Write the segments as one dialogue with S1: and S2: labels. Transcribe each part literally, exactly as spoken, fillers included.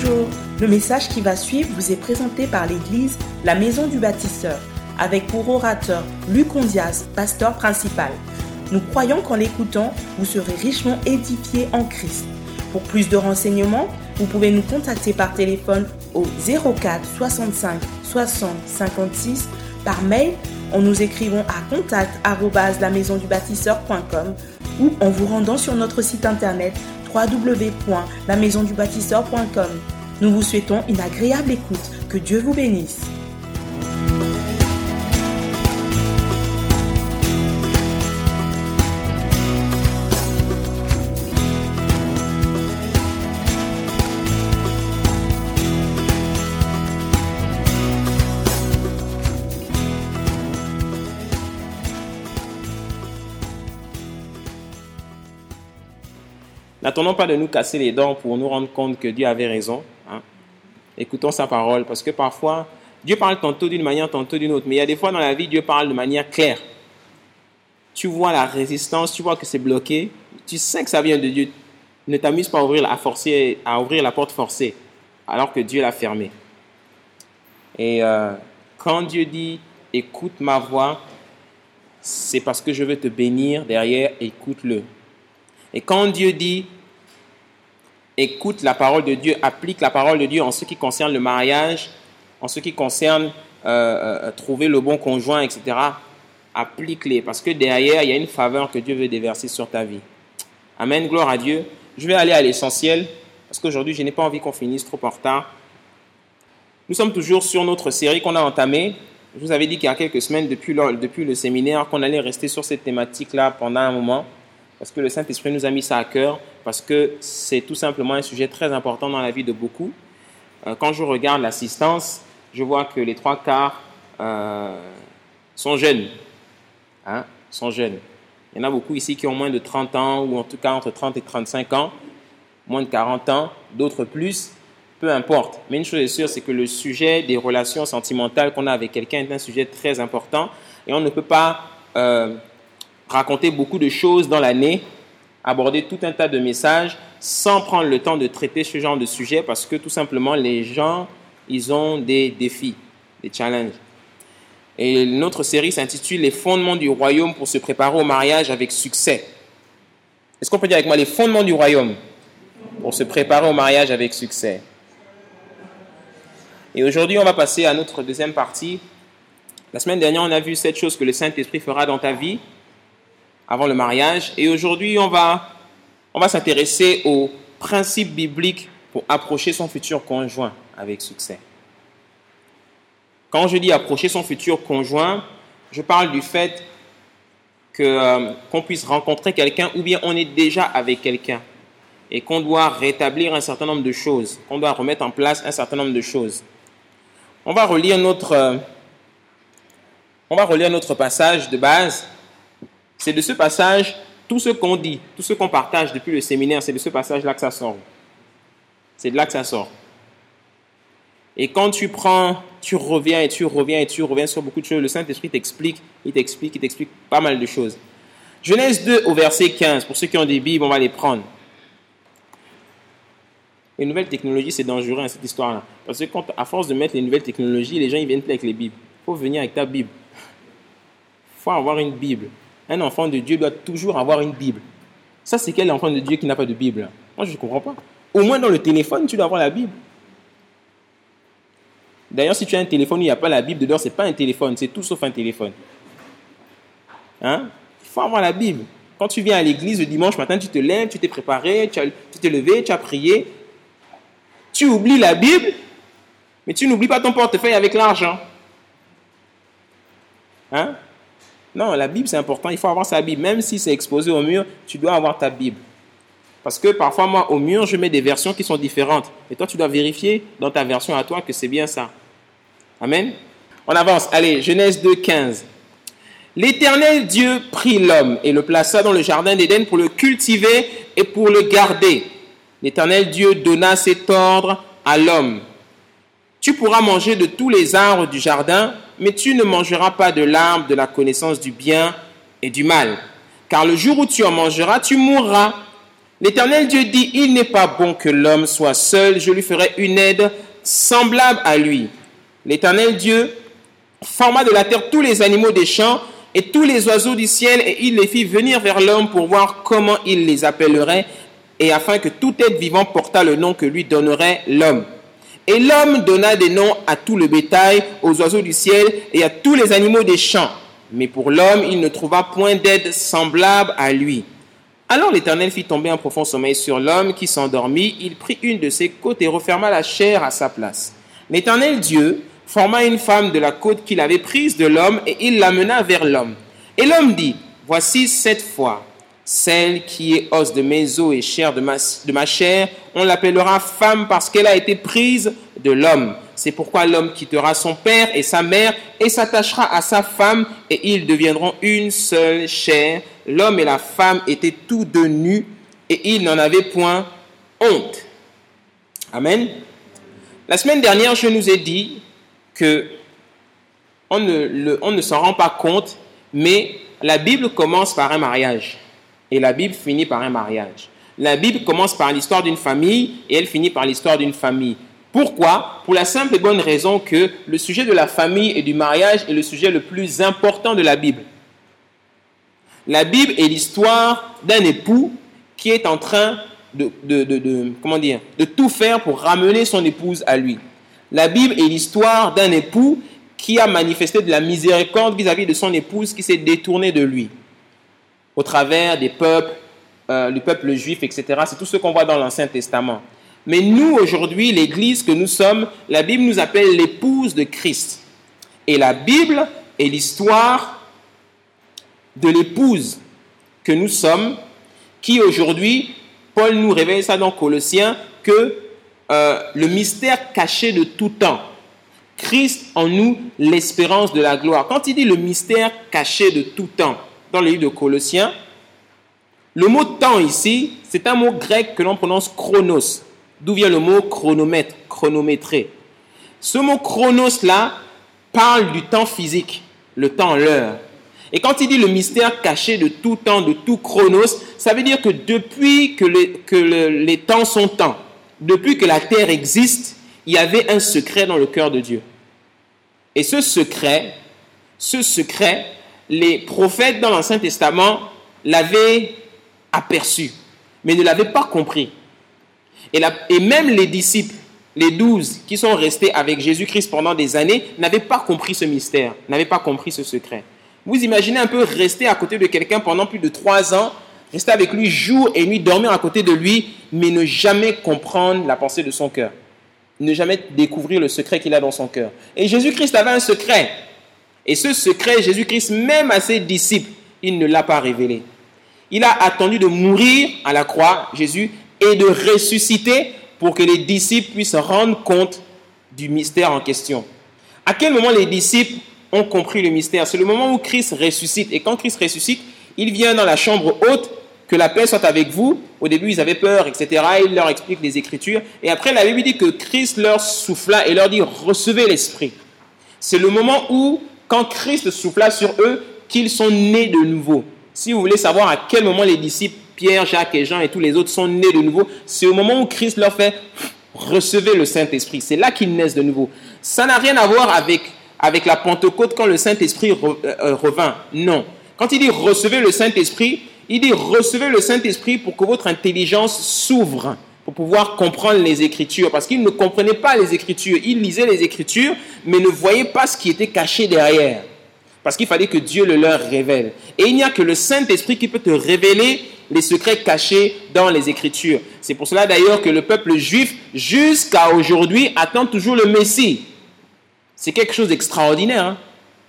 S1: Bonjour, le message qui va suivre vous est présenté par l'église La Maison du Bâtisseur, avec pour orateur Luc Ondias, pasteur principal. Nous croyons qu'en l'écoutant, vous serez richement édifiés en Christ. Pour plus de renseignements, vous pouvez nous contacter par téléphone au zéro quatre soixante-cinq soixante cinquante-six, par mail en nous écrivant à contact arobase la maison du bâtisseur point com ou en vous rendant sur notre site internet w w w point la maison du bâtisseur point com. Nous vous souhaitons une agréable écoute. Que Dieu vous bénisse.
S2: N'attendons pas de nous casser les dents pour nous rendre compte que Dieu avait raison. Hein. Écoutons sa parole, parce que parfois, Dieu parle tantôt d'une manière, tantôt d'une autre. Mais il y a des fois dans la vie, Dieu parle de manière claire. Tu vois la résistance, tu vois que c'est bloqué. Tu sais que ça vient de Dieu. Ne t'amuse pas à ouvrir, à forcer, à ouvrir la porte forcée, alors que Dieu l'a fermée. Et euh, quand Dieu dit « écoute ma voix », c'est parce que je veux te bénir. Derrière, écoute-le. Et quand Dieu dit « écoute la parole de Dieu », applique la parole de Dieu en ce qui concerne le mariage, en ce qui concerne euh, euh, trouver le bon conjoint, et cetera, applique-les. Parce que derrière, il y a une faveur que Dieu veut déverser sur ta vie. Amen, gloire à Dieu. Je vais aller à l'essentiel, parce qu'aujourd'hui, je n'ai pas envie qu'on finisse trop en retard. Nous sommes toujours sur notre série qu'on a entamée. Je vous avais dit qu'il y a quelques semaines, depuis le, depuis le séminaire, qu'on allait rester sur cette thématique-là pendant un moment. Parce que le Saint-Esprit nous a mis ça à cœur, parce que c'est tout simplement un sujet très important dans la vie de beaucoup. Euh, quand je regarde l'assistance, je vois que les trois quarts euh, sont jeunes. Hein, sont jeunes. Il y en a beaucoup ici qui ont moins de trente ans, ou en tout cas entre trente et trente-cinq ans, moins de quarante ans, d'autres plus, peu importe. Mais une chose est sûre, c'est que le sujet des relations sentimentales qu'on a avec quelqu'un est un sujet très important, et on ne peut pas... Euh, raconter beaucoup de choses dans l'année, aborder tout un tas de messages sans prendre le temps de traiter ce genre de sujet parce que tout simplement les gens, ils ont des défis, des challenges. Et notre série s'intitule « Les fondements du royaume pour se préparer au mariage avec succès ». Est-ce qu'on peut dire avec moi « Les fondements du royaume pour se préparer au mariage avec succès ». Et aujourd'hui, on va passer à notre deuxième partie. La semaine dernière, on a vu cette chose que le Saint-Esprit fera dans ta vie avant le mariage. Et aujourd'hui, on va, on va s'intéresser aux principes bibliques pour approcher son futur conjoint avec succès. Quand je dis approcher son futur conjoint, je parle du fait que, euh, qu'on puisse rencontrer quelqu'un ou bien on est déjà avec quelqu'un et qu'on doit rétablir un certain nombre de choses, qu'on doit remettre en place un certain nombre de choses. On va relire notre, euh, on va relire notre passage de base. C'est de ce passage, tout ce qu'on dit, tout ce qu'on partage depuis le séminaire, c'est de ce passage-là que ça sort. C'est de là que ça sort. Et quand tu prends, tu reviens et tu reviens et tu reviens sur beaucoup de choses, le Saint-Esprit t'explique, il t'explique, il t'explique pas mal de choses. Genèse deux au verset quinze, pour ceux qui ont des Bibles, on va les prendre. Les nouvelles technologies, c'est dangereux, hein, cette histoire-là. Parce que quand, à force de mettre les nouvelles technologies, les gens ils viennent plus avec les Bibles. Il faut venir avec ta Bible. Il faut avoir une Bible. Un enfant de Dieu doit toujours avoir une Bible. Ça, c'est quel enfant de Dieu qui n'a pas de Bible? Moi, je ne comprends pas. Au moins, dans le téléphone, tu dois avoir la Bible. D'ailleurs, si tu as un téléphone où il n'y a pas la Bible dedans, ce n'est pas un téléphone, c'est tout sauf un téléphone. Hein? Il faut avoir la Bible. Quand tu viens à l'église le dimanche matin, tu te lèves, tu t'es préparé, tu, as, tu t'es levé, tu as prié. Tu oublies la Bible, mais tu n'oublies pas ton portefeuille avec l'argent. Hein? Non, la Bible, c'est important. Il faut avoir sa Bible. Même si c'est exposé au mur, tu dois avoir ta Bible. Parce que parfois, moi, au mur, je mets des versions qui sont différentes. Et toi, tu dois vérifier dans ta version à toi que c'est bien ça. Amen. On avance. Allez, Genèse deux, quinze. L'Éternel Dieu prit l'homme et le plaça dans le jardin d'Éden pour le cultiver et pour le garder. L'Éternel Dieu donna cet ordre à l'homme. Tu pourras manger de tous les arbres du jardin, mais tu ne mangeras pas de l'arbre de la connaissance du bien et du mal. Car le jour où tu en mangeras, tu mourras. L'Éternel Dieu dit, il n'est pas bon que l'homme soit seul, je lui ferai une aide semblable à lui. L'Éternel Dieu forma de la terre tous les animaux des champs et tous les oiseaux du ciel, et il les fit venir vers l'homme pour voir comment il les appellerait, et afin que tout être vivant portât le nom que lui donnerait l'homme. Et l'homme donna des noms à tout le bétail, aux oiseaux du ciel et à tous les animaux des champs. Mais pour l'homme, il ne trouva point d'aide semblable à lui. Alors l'Éternel fit tomber un profond sommeil sur l'homme qui s'endormit. Il prit une de ses côtes et referma la chair à sa place. L'Éternel Dieu forma une femme de la côte qu'il avait prise de l'homme et il l'amena vers l'homme. Et l'homme dit, voici cette fois, celle qui est os de mes os et chair de ma, de ma chair, on l'appellera femme parce qu'elle a été prise de l'homme. C'est pourquoi l'homme quittera son père et sa mère et s'attachera à sa femme et ils deviendront une seule chair. L'homme et la femme étaient tous deux nus et ils n'en avaient point honte. Amen. La semaine dernière, je nous ai dit que on ne, le, on ne s'en rend pas compte, mais la Bible commence par un mariage. Et la Bible finit par un mariage. La Bible commence par l'histoire d'une famille et elle finit par l'histoire d'une famille. Pourquoi? Pour la simple et bonne raison que le sujet de la famille et du mariage est le sujet le plus important de la Bible. La Bible est l'histoire d'un époux qui est en train de, de, de, de, comment dire, de tout faire pour ramener son épouse à lui. La Bible est l'histoire d'un époux qui a manifesté de la miséricorde vis-à-vis de son épouse qui s'est détournée de lui. Au travers des peuples, euh, du peuple juif, et cetera. C'est tout ce qu'on voit dans l'Ancien Testament. Mais nous, aujourd'hui, l'Église que nous sommes, la Bible nous appelle l'épouse de Christ. Et la Bible est l'histoire de l'épouse que nous sommes, qui aujourd'hui, Paul nous révèle ça dans Colossiens, que euh, le mystère caché de tout temps, Christ en nous, l'espérance de la gloire. Quand il dit le mystère caché de tout temps, dans le livre de Colossiens, le mot temps ici, c'est un mot grec que l'on prononce chronos, d'où vient le mot chronomètre, chronométrer. Ce mot chronos là parle du temps physique, le temps, l'heure. Et quand il dit le mystère caché de tout temps, de tout chronos, ça veut dire que depuis que, les, que le, les temps sont temps, depuis que la terre existe, il y avait un secret dans le cœur de Dieu. Et ce secret, ce secret, les prophètes dans l'Ancien Testament l'avaient aperçu, mais ne l'avaient pas compris. Et, la, et même les disciples, les douze qui sont restés avec Jésus-Christ pendant des années, n'avaient pas compris ce mystère, n'avaient pas compris ce secret. Vous imaginez un peu rester à côté de quelqu'un pendant plus de trois ans, rester avec lui jour et nuit, dormir à côté de lui, mais ne jamais comprendre la pensée de son cœur. Ne jamais découvrir le secret qu'il a dans son cœur. Et Jésus-Christ avait un secret. Et ce secret, Jésus-Christ, même à ses disciples, il ne l'a pas révélé. Il a attendu de mourir à la croix, Jésus, et de ressusciter pour que les disciples puissent rendre compte du mystère en question. À quel moment les disciples ont compris le mystère? C'est le moment où Christ ressuscite. Et quand Christ ressuscite, il vient dans la chambre haute, que la paix soit avec vous. Au début, ils avaient peur, et cetera. Il leur explique les Écritures. Et après, la Bible dit que Christ leur souffla et leur dit « Recevez l'Esprit ». C'est le moment où, quand Christ souffla sur eux, qu'ils sont nés de nouveau. Si vous voulez savoir à quel moment les disciples, Pierre, Jacques et Jean et tous les autres sont nés de nouveau, c'est au moment où Christ leur fait « Recevez le Saint-Esprit ». C'est là qu'ils naissent de nouveau. Ça n'a rien à voir avec, avec la Pentecôte quand le Saint-Esprit re, euh, revint. Non. Quand il dit « Recevez le Saint-Esprit », il dit « Recevez le Saint-Esprit pour que votre intelligence s'ouvre, pour pouvoir comprendre les Écritures. » Parce qu'ils ne comprenaient pas les Écritures. Ils lisaient les Écritures, mais ne voyaient pas ce qui était caché derrière. Parce qu'il fallait que Dieu le leur révèle. Et il n'y a que le Saint-Esprit qui peut te révéler les secrets cachés dans les Écritures. C'est pour cela d'ailleurs que le peuple juif, jusqu'à aujourd'hui, attend toujours le Messie. C'est quelque chose d'extraordinaire. Hein?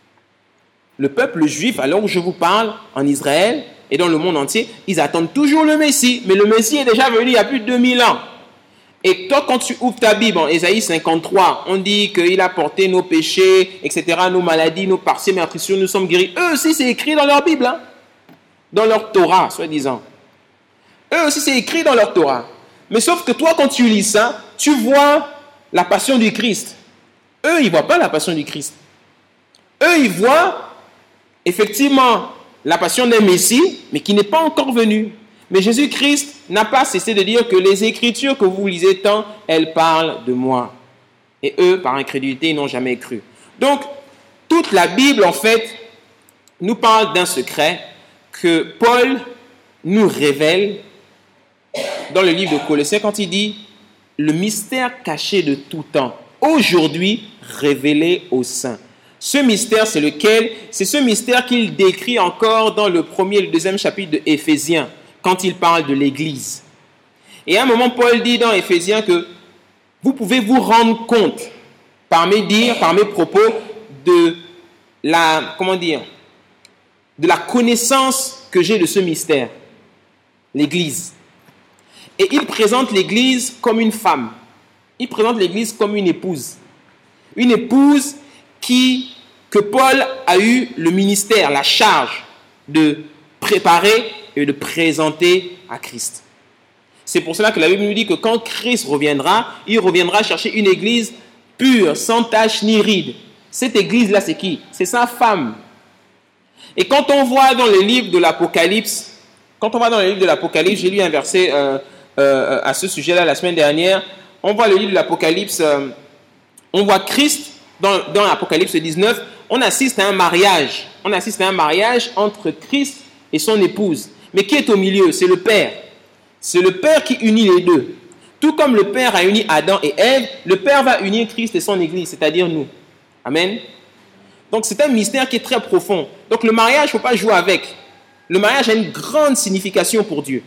S2: Le peuple juif, à l'heure où je vous parle, en Israël et dans le monde entier, ils attendent toujours le Messie. Mais le Messie est déjà venu il y a plus de deux mille ans. Et toi, quand tu ouvres ta Bible, en Ésaïe cinquante-trois, on dit qu'il a porté nos péchés, et cetera, nos maladies, nos partielles meurtrissures, nous sommes guéris. Eux aussi, c'est écrit dans leur Bible, hein? Dans leur Torah, soi-disant. Eux aussi, c'est écrit dans leur Torah. Mais sauf que toi, quand tu lis ça, tu vois la passion du Christ. Eux, ils ne voient pas la passion du Christ. Eux, ils voient, effectivement, la passion d'un Messie, mais qui n'est pas encore venu. Mais Jésus-Christ n'a pas cessé de dire que les Écritures que vous lisez tant, elles parlent de moi. Et eux, par incrédulité, ils n'ont jamais cru. Donc, toute la Bible, en fait, nous parle d'un secret que Paul nous révèle dans le livre de Colossiens quand il dit « Le mystère caché de tout temps, aujourd'hui révélé aux saints ». Ce mystère, c'est lequel? C'est ce mystère qu'il décrit encore dans le premier et le deuxième chapitre de Éphésiens, quand il parle de l'Église. Et à un moment, Paul dit dans Éphésiens que vous pouvez vous rendre compte, par mes dires, par mes propos, de la, comment dire, de la connaissance que j'ai de ce mystère, l'Église. Et il présente l'Église comme une femme. Il présente l'Église comme une épouse. Une épouse qui, que Paul a eu le ministère, la charge de préparer et de présenter à Christ. C'est pour cela que la Bible nous dit que quand Christ reviendra, il reviendra chercher une église pure, sans tache ni ride. Cette église-là, c'est qui? C'est sa femme. Et quand on voit dans le livre de l'Apocalypse, quand on va dans le livre de l'Apocalypse, j'ai lu un verset euh, euh, à ce sujet-là la semaine dernière, on voit le livre de l'Apocalypse, euh, on voit Christ dans, dans l'Apocalypse dix-neuf, on assiste à un mariage. On assiste à un mariage entre Christ et son épouse. Mais qui est au milieu? C'est le Père. C'est le Père qui unit les deux. Tout comme le Père a uni Adam et Ève, le Père va unir Christ et son Église, c'est-à-dire nous. Amen. Donc c'est un mystère qui est très profond. Donc le mariage, il ne faut pas jouer avec. Le mariage a une grande signification pour Dieu.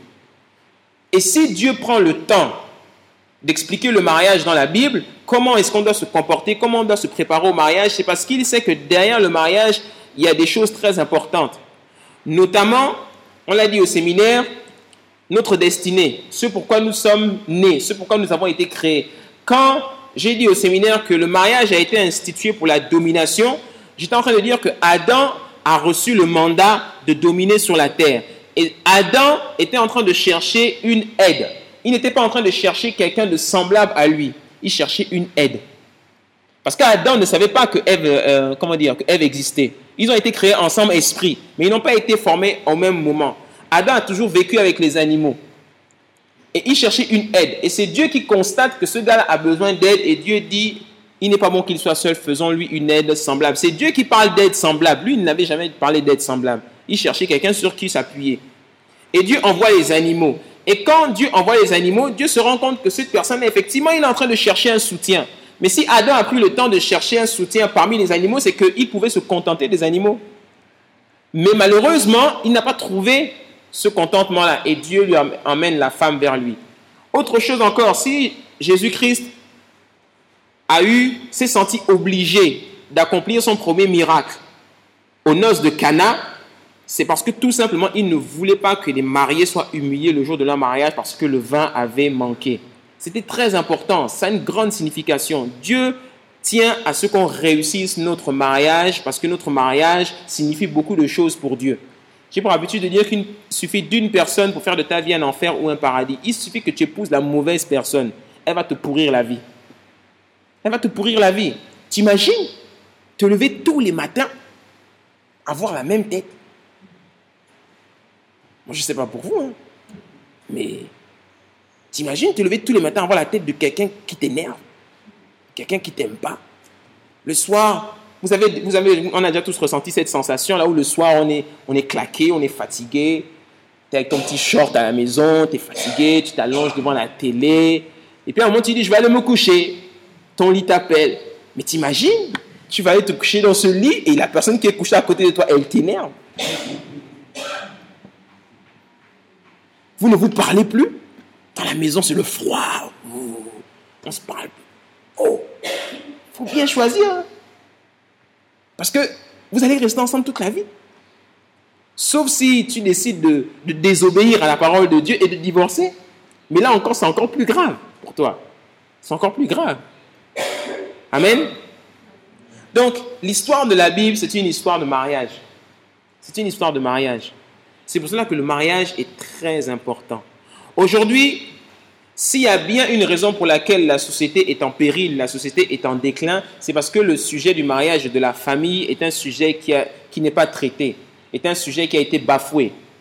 S2: Et si Dieu prend le temps d'expliquer le mariage dans la Bible, comment est-ce qu'on doit se comporter, comment on doit se préparer au mariage, c'est parce qu'il sait que derrière le mariage, il y a des choses très importantes. Notamment, on l'a dit au séminaire, notre destinée, ce pourquoi nous sommes nés, ce pourquoi nous avons été créés. Quand j'ai dit au séminaire que le mariage a été institué pour la domination, j'étais en train de dire que Adam a reçu le mandat de dominer sur la terre. Et Adam était en train de chercher une aide. Il n'était pas en train de chercher quelqu'un de semblable à lui. Il cherchait une aide. Parce qu'Adam ne savait pas que Ève, euh, comment dire, que Ève existait. Ils ont été créés ensemble esprit, mais ils n'ont pas été formés au même moment. Adam a toujours vécu avec les animaux. Et il cherchait une aide. Et c'est Dieu qui constate que ce gars-là a besoin d'aide. Et Dieu dit, il n'est pas bon qu'il soit seul, faisons-lui une aide semblable. C'est Dieu qui parle d'aide semblable. Lui, il n'avait jamais parlé d'aide semblable. Il cherchait quelqu'un sur qui s'appuyer. Et Dieu envoie les animaux. Et quand Dieu envoie les animaux, Dieu se rend compte que cette personne, effectivement, il est en train de chercher un soutien. Mais si Adam a pris le temps de chercher un soutien parmi les animaux, c'est qu'il pouvait se contenter des animaux. Mais malheureusement, il n'a pas trouvé ce contentement-là. Et Dieu lui emmène la femme vers lui. Autre chose encore, si Jésus-Christ a eu, s'est senti obligé d'accomplir son premier miracle aux noces de Cana, c'est parce que tout simplement, il ne voulait pas que les mariés soient humiliés le jour de leur mariage parce que le vin avait manqué. C'était très important, ça a une grande signification. Dieu tient à ce qu'on réussisse notre mariage parce que notre mariage signifie beaucoup de choses pour Dieu. J'ai pour habitude de dire qu'il suffit d'une personne pour faire de ta vie un enfer ou un paradis. Il suffit que tu épouses la mauvaise personne. Elle va te pourrir la vie. Elle va te pourrir la vie. T'imagines te lever tous les matins, avoir la même tête. Moi, je ne sais pas pour vous, hein, mais t'imagines te lever tous les matins, avoir la tête de quelqu'un qui t'énerve, quelqu'un qui ne t'aime pas. Le soir, vous avez, vous avez, on a déjà tous ressenti cette sensation là où le soir, on est, on est claqué, on est fatigué. Tu es avec ton petit short à la maison, tu es fatigué, tu t'allonges devant la télé. Et puis à un moment, tu dis, je vais aller me coucher. Ton lit t'appelle. Mais t'imagines, tu vas aller te coucher dans ce lit et la personne qui est couchée à côté de toi, elle t'énerve. Vous ne vous parlez plus. Dans la maison, c'est le froid. On se parle. Oh, il faut bien choisir. Parce que vous allez rester ensemble toute la vie. Sauf si tu décides de, de désobéir à la parole de Dieu et de divorcer. Mais là encore, c'est encore plus grave pour toi. C'est encore plus grave. Amen. Donc, l'histoire de la Bible, c'est une histoire de mariage. C'est une histoire de mariage. C'est pour cela que le mariage est très important. Aujourd'hui, s'il y a bien une raison pour laquelle la société est en péril, la société est en déclin, c'est parce que le sujet du mariage et de la famille est un sujet qui, a, qui n'est pas traité, est un sujet qui a été bafoué.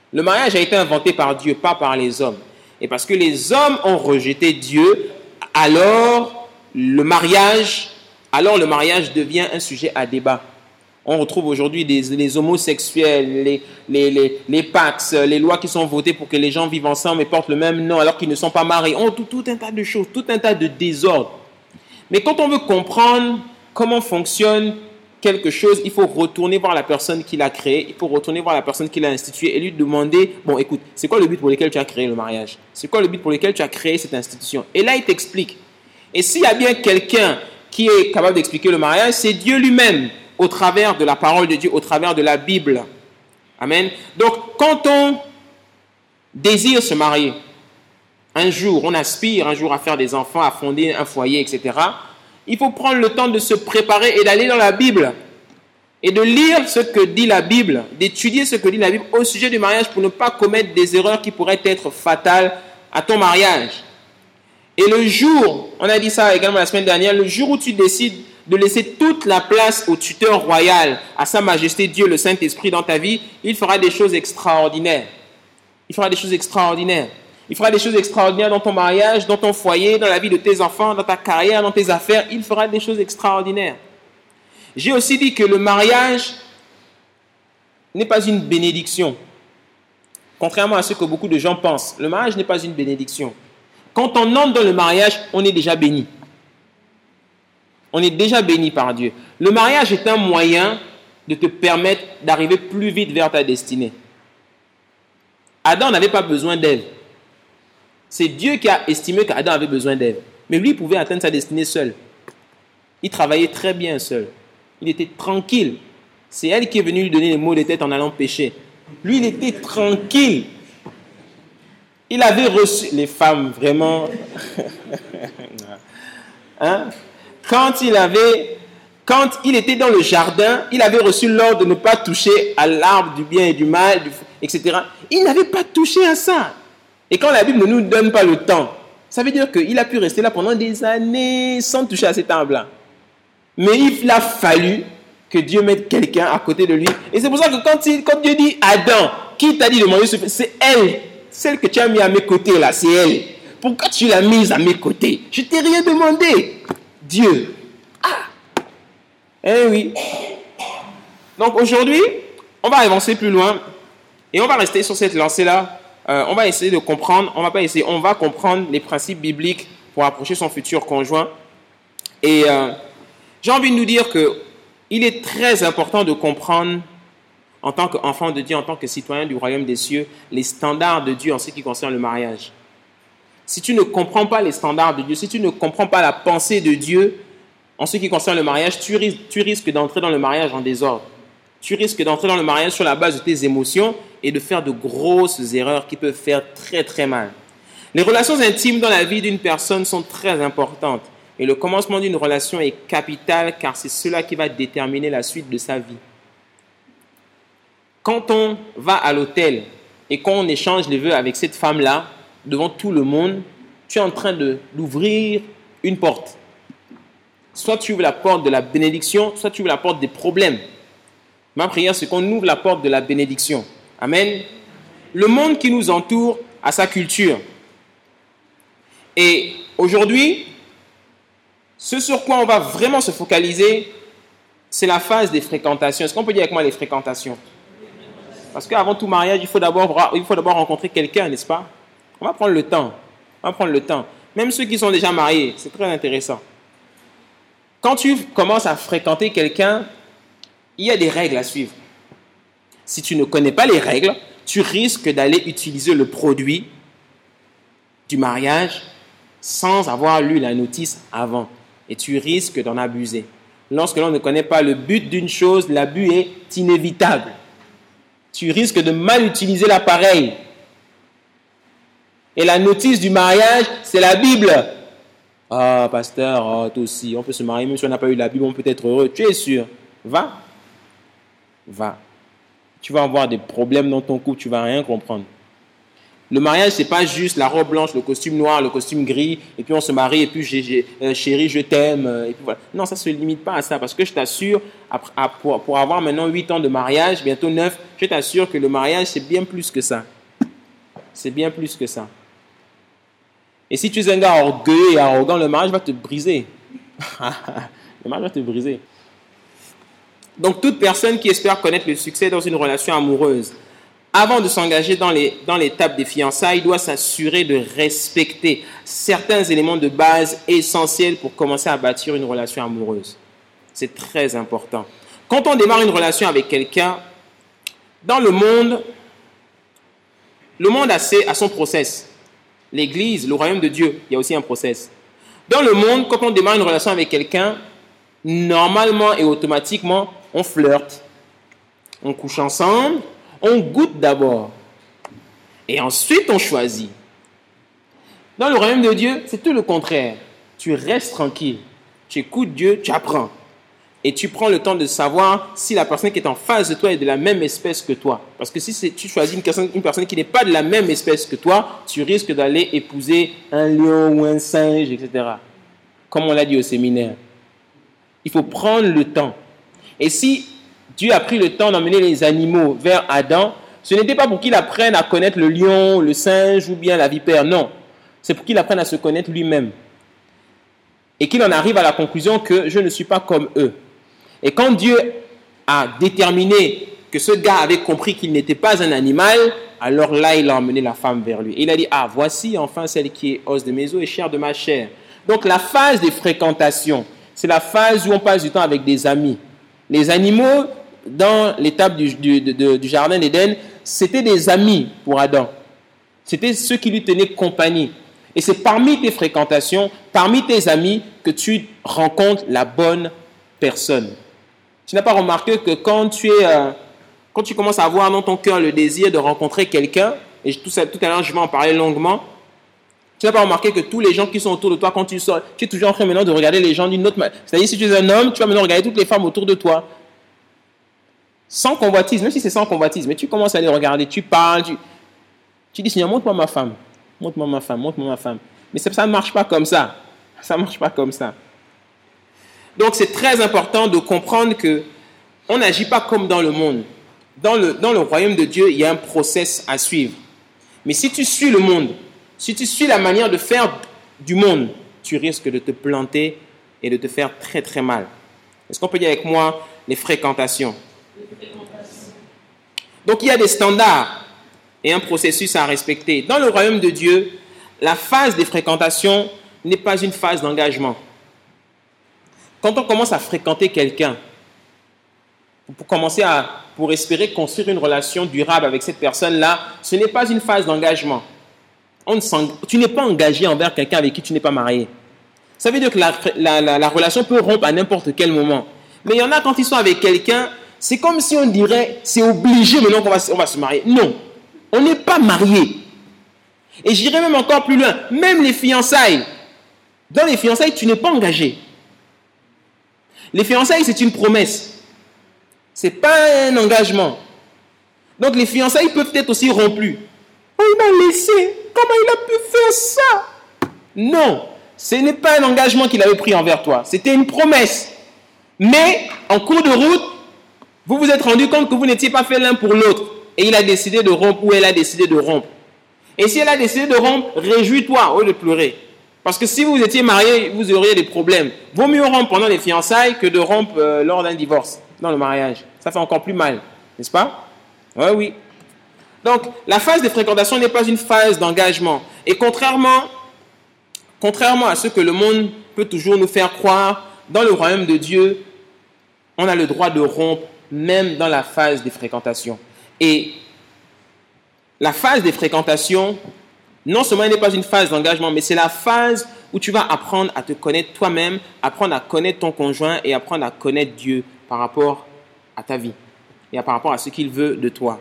S2: Le mariage a été inventé par Dieu, pas par les hommes. Et parce que les hommes ont rejeté Dieu, alors le mariage, alors le mariage devient un sujet à débat. On retrouve aujourd'hui des, les homosexuels, les, les, les, les Pax, les lois qui sont votées pour que les gens vivent ensemble et portent le même nom alors qu'ils ne sont pas mariés. On tout, tout un tas de choses, tout un tas de désordres. Mais quand on veut comprendre comment fonctionne quelque chose, il faut retourner voir la personne qui l'a créé, il faut retourner voir la personne qui l'a institué et lui demander, bon écoute, c'est quoi le but pour lequel tu as créé le mariage? C'est quoi le but pour lequel tu as créé cette institution? Et là, il t'explique. Et s'il y a bien quelqu'un qui est capable d'expliquer le mariage, c'est Dieu lui-même, au travers de la parole de Dieu, au travers de la Bible. Amen. Donc, quand on désire se marier, un jour, on aspire un jour à faire des enfants, à fonder un foyer, et cetera, il faut prendre le temps de se préparer et d'aller dans la Bible et de lire ce que dit la Bible, d'étudier ce que dit la Bible au sujet du mariage pour ne pas commettre des erreurs qui pourraient être fatales à ton mariage. Et le jour, on a dit ça également la semaine dernière, le jour où tu décides de laisser toute la place au tuteur royal, à Sa Majesté Dieu, le Saint-Esprit dans ta vie, il fera des choses extraordinaires. Il fera des choses extraordinaires. Il fera des choses extraordinaires dans ton mariage, dans ton foyer, dans la vie de tes enfants, dans ta carrière, dans tes affaires. Il fera des choses extraordinaires. J'ai aussi dit que le mariage n'est pas une bénédiction. Contrairement à ce que beaucoup de gens pensent, le mariage n'est pas une bénédiction. Quand on entre dans le mariage, on est déjà béni. On est déjà béni par Dieu. Le mariage est un moyen de te permettre d'arriver plus vite vers ta destinée. Adam n'avait pas besoin d'Ève. C'est Dieu qui a estimé qu'Adam avait besoin d'Ève. Mais lui, il pouvait atteindre sa destinée seul. Il travaillait très bien seul. Il était tranquille. C'est elle qui est venue lui donner les maux de tête en allant pécher. Lui, il était tranquille. Il avait reçu... Les femmes, vraiment... hein? Quand il avait... Quand il était dans le jardin, il avait reçu l'ordre de ne pas toucher à l'arbre du bien et du mal, et cetera. Il n'avait pas touché à ça. Et quand la Bible ne nous donne pas le temps, ça veut dire qu'il a pu rester là pendant des années sans toucher à cet arbre-là. Mais il a fallu que Dieu mette quelqu'un à côté de lui. Et c'est pour ça que quand, il, quand Dieu dit Adam, qui t'a dit de manger ce fruit? C'est elle, celle que tu as mis à mes côtés là, c'est elle. Pourquoi tu l'as mise à mes côtés? Je t'ai rien demandé. Dieu. Ah. Eh oui. Donc aujourd'hui, on va avancer plus loin et on va rester sur cette lancée-là. Euh, on va essayer de comprendre, on va pas essayer, on va comprendre les principes bibliques pour approcher son futur conjoint. Et euh, j'ai envie de nous dire que il est très important de comprendre, en tant qu'enfant de Dieu, en tant que citoyen du royaume des cieux, les standards de Dieu en ce qui concerne le mariage. Si tu ne comprends pas les standards de Dieu, si tu ne comprends pas la pensée de Dieu en ce qui concerne le mariage, tu risques, tu risques d'entrer dans le mariage en désordre. Tu risques d'entrer dans le mariage sur la base de tes émotions et de faire de grosses erreurs qui peuvent faire très très mal. Les relations intimes dans la vie d'une personne sont très importantes et le commencement d'une relation est capital car c'est cela qui va déterminer la suite de sa vie. Quand on va à l'hôtel et qu'on échange les vœux avec cette femme-là, devant tout le monde, tu es en train de, d'ouvrir une porte. Soit tu ouvres la porte de la bénédiction, soit tu ouvres la porte des problèmes. Ma prière, c'est qu'on ouvre la porte de la bénédiction. Amen. Le monde qui nous entoure a sa culture. Et aujourd'hui, ce sur quoi on va vraiment se focaliser, c'est la phase des fréquentations. Est-ce qu'on peut dire avec moi les fréquentations? Parce qu'avant tout mariage, il faut d'abord, il faut d'abord rencontrer quelqu'un, n'est-ce pas? On va prendre le temps. On va prendre le temps. Même ceux qui sont déjà mariés, c'est très intéressant. Quand tu commences à fréquenter quelqu'un, il y a des règles à suivre. Si tu ne connais pas les règles, tu risques d'aller utiliser le produit du mariage sans avoir lu la notice avant. Et tu risques d'en abuser. Lorsque l'on ne connaît pas le but d'une chose, l'abus est inévitable. Tu risques de mal utiliser l'appareil. Et la notice du mariage, c'est la Bible. Ah, pasteur, oh, toi aussi, on peut se marier, même si on n'a pas eu la Bible, on peut être heureux. Tu es sûr? Va. Va. Tu vas avoir des problèmes dans ton couple, tu ne vas rien comprendre. Le mariage, c'est pas juste la robe blanche, le costume noir, le costume gris, et puis on se marie, et puis j'ai, j'ai, euh, chérie, je t'aime, euh, et puis voilà. Non, ça se limite pas à ça, parce que je t'assure, à, à, pour, pour avoir maintenant huit ans de mariage, bientôt neuf, je t'assure que le mariage, c'est bien plus que ça. C'est bien plus que ça. Et si tu es un gars orgueilleux et arrogant, le mariage va te briser. Le mariage va te briser. Donc, toute personne qui espère connaître le succès dans une relation amoureuse, avant de s'engager dans, les, dans l'étape des fiançailles, doit s'assurer de respecter certains éléments de base essentiels pour commencer à bâtir une relation amoureuse. C'est très important. Quand on démarre une relation avec quelqu'un, dans le monde, le monde a, ses, a son process. L'Église, le royaume de Dieu, il y a aussi un process. Dans le monde, quand on démarre une relation avec quelqu'un, normalement et automatiquement, on flirte, on couche ensemble, on goûte d'abord et ensuite on choisit. Dans le royaume de Dieu, c'est tout le contraire. Tu restes tranquille, tu écoutes Dieu, tu apprends. Et tu prends le temps de savoir si la personne qui est en face de toi est de la même espèce que toi. Parce que si c'est, tu choisis une personne, une personne qui n'est pas de la même espèce que toi, tu risques d'aller épouser un lion ou un singe, et cetera. Comme on l'a dit au séminaire. Il faut prendre le temps. Et si Dieu a pris le temps d'emmener les animaux vers Adam, ce n'était pas pour qu'il apprenne à connaître le lion, le singe ou bien la vipère, non. C'est pour qu'il apprenne à se connaître lui-même. Et qu'il en arrive à la conclusion que je ne suis pas comme eux. Et quand Dieu a déterminé que ce gars avait compris qu'il n'était pas un animal, alors là, il a emmené la femme vers lui. Et il a dit, ah, voici enfin celle qui est os de mes os et chair de ma chair. Donc la phase des fréquentations, c'est la phase où on passe du temps avec des amis. Les animaux, dans l'étape du, du, du, du jardin d'Éden, c'était des amis pour Adam. C'était ceux qui lui tenaient compagnie. Et c'est parmi tes fréquentations, parmi tes amis, que tu rencontres la bonne personne. Tu n'as pas remarqué que quand tu, es, euh, quand tu commences à avoir dans ton cœur le désir de rencontrer quelqu'un, et tout, ça, tout à l'heure je vais en parler longuement, tu n'as pas remarqué que tous les gens qui sont autour de toi, quand tu sors, tu es toujours en train maintenant de regarder les gens d'une autre manière. C'est-à-dire, si tu es un homme, tu vas maintenant regarder toutes les femmes autour de toi. Sans convoitise, même si c'est sans convoitise, mais tu commences à les regarder, tu parles, tu, tu dis, Seigneur, montre-moi ma femme, montre-moi ma femme, montre-moi ma femme. Mais ça, ça ne marche pas comme ça. Ça ne marche pas comme ça. Donc, c'est très important de comprendre qu'on n'agit pas comme dans le monde. Dans le, dans le royaume de Dieu, il y a un process à suivre. Mais si tu suis le monde, si tu suis la manière de faire du monde, tu risques de te planter et de te faire très très mal. Est-ce qu'on peut dire avec moi les fréquentations? Donc il y a des standards et un processus à respecter. Dans le royaume de Dieu, la phase des fréquentations n'est pas une phase d'engagement. Quand on commence à fréquenter quelqu'un, pour commencer à, pour espérer construire une relation durable avec cette personne-là, ce n'est pas une phase d'engagement. On ne tu n'es pas engagé envers quelqu'un avec qui tu n'es pas marié. Ça veut dire que la, la, la, la relation peut rompre à n'importe quel moment. Mais il y en a quand ils sont avec quelqu'un, c'est comme si on dirait, c'est obligé maintenant qu'on va, on va se marier. Non, on n'est pas marié. Et j'irai même encore plus loin, même les fiançailles. Dans les fiançailles, tu n'es pas engagé. Les fiançailles, c'est une promesse. Ce n'est pas un engagement. Donc les fiançailles peuvent être aussi rompues. Oh, il m'a laissé. Comment il a pu faire ça? Non, ce n'est pas un engagement qu'il avait pris envers toi. C'était une promesse. Mais en cours de route, vous vous êtes rendu compte que vous n'étiez pas fait l'un pour l'autre. Et il a décidé de rompre ou elle a décidé de rompre. Et si elle a décidé de rompre, réjouis-toi au lieu de pleurer. Parce que si vous étiez marié, vous auriez des problèmes. Vaut mieux rompre pendant les fiançailles que de rompre euh, lors d'un divorce, dans le mariage. Ça fait encore plus mal, n'est-ce pas? Oui, oui. Donc, la phase de fréquentation n'est pas une phase d'engagement. Et contrairement, contrairement à ce que le monde peut toujours nous faire croire, dans le royaume de Dieu, on a le droit de rompre même dans la phase des fréquentations. Et la phase des fréquentations, non seulement elle n'est pas une phase d'engagement, mais c'est la phase où tu vas apprendre à te connaître toi-même, apprendre à connaître ton conjoint et apprendre à connaître Dieu par rapport à ta vie et par rapport à ce qu'il veut de toi.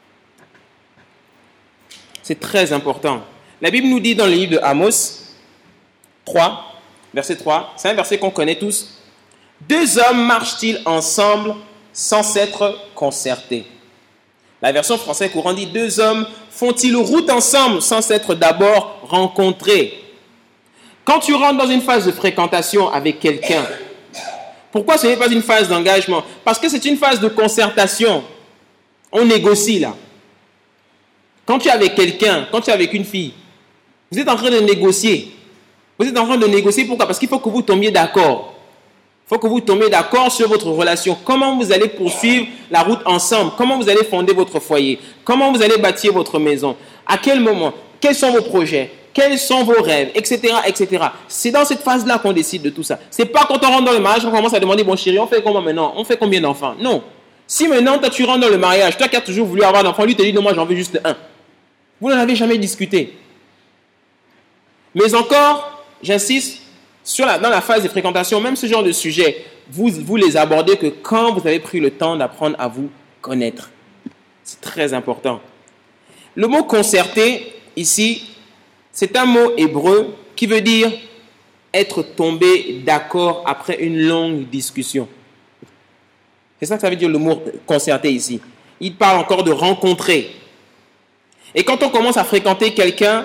S2: C'est très important. La Bible nous dit dans le livre de Amos trois, verset trois, c'est un verset qu'on connaît tous. Deux hommes marchent-ils ensemble sans s'être concertés? La version française courante dit « Deux hommes font-ils route ensemble sans s'être d'abord rencontrés ?» Quand tu rentres dans une phase de fréquentation avec quelqu'un, pourquoi ce n'est pas une phase d'engagement? Parce que c'est une phase de concertation. On négocie là. Quand tu es avec quelqu'un, quand tu es avec une fille, vous êtes en train de négocier. Vous êtes en train de négocier, pourquoi? Parce qu'il faut que vous tombiez d'accord. Il faut que vous tombiez d'accord sur votre relation. Comment vous allez poursuivre la route ensemble? Comment vous allez fonder votre foyer? Comment vous allez bâtir votre maison? À quel moment? Quels sont vos projets? Quels sont vos rêves? Etc. et cetera. C'est dans cette phase-là qu'on décide de tout ça. C'est pas quand on rentre dans le mariage qu'on commence à demander, bon chérie, on fait comment maintenant? On fait combien d'enfants? Non. Si maintenant, toi, tu rentres dans le mariage, toi qui as toujours voulu avoir d'enfants, lui te dit, non, moi j'en veux juste un. Vous n'en avez jamais discuté. Mais encore, j'insiste, sur la, dans la phase de fréquentation, même ce genre de sujet, vous, vous les abordez que quand vous avez pris le temps d'apprendre à vous connaître. C'est très important. Le mot concerté, ici, c'est un mot hébreu qui veut dire être tombé d'accord après une longue discussion. C'est ça que ça veut dire le mot concerté ici. Il parle encore de rencontrer. Et quand on commence à fréquenter quelqu'un,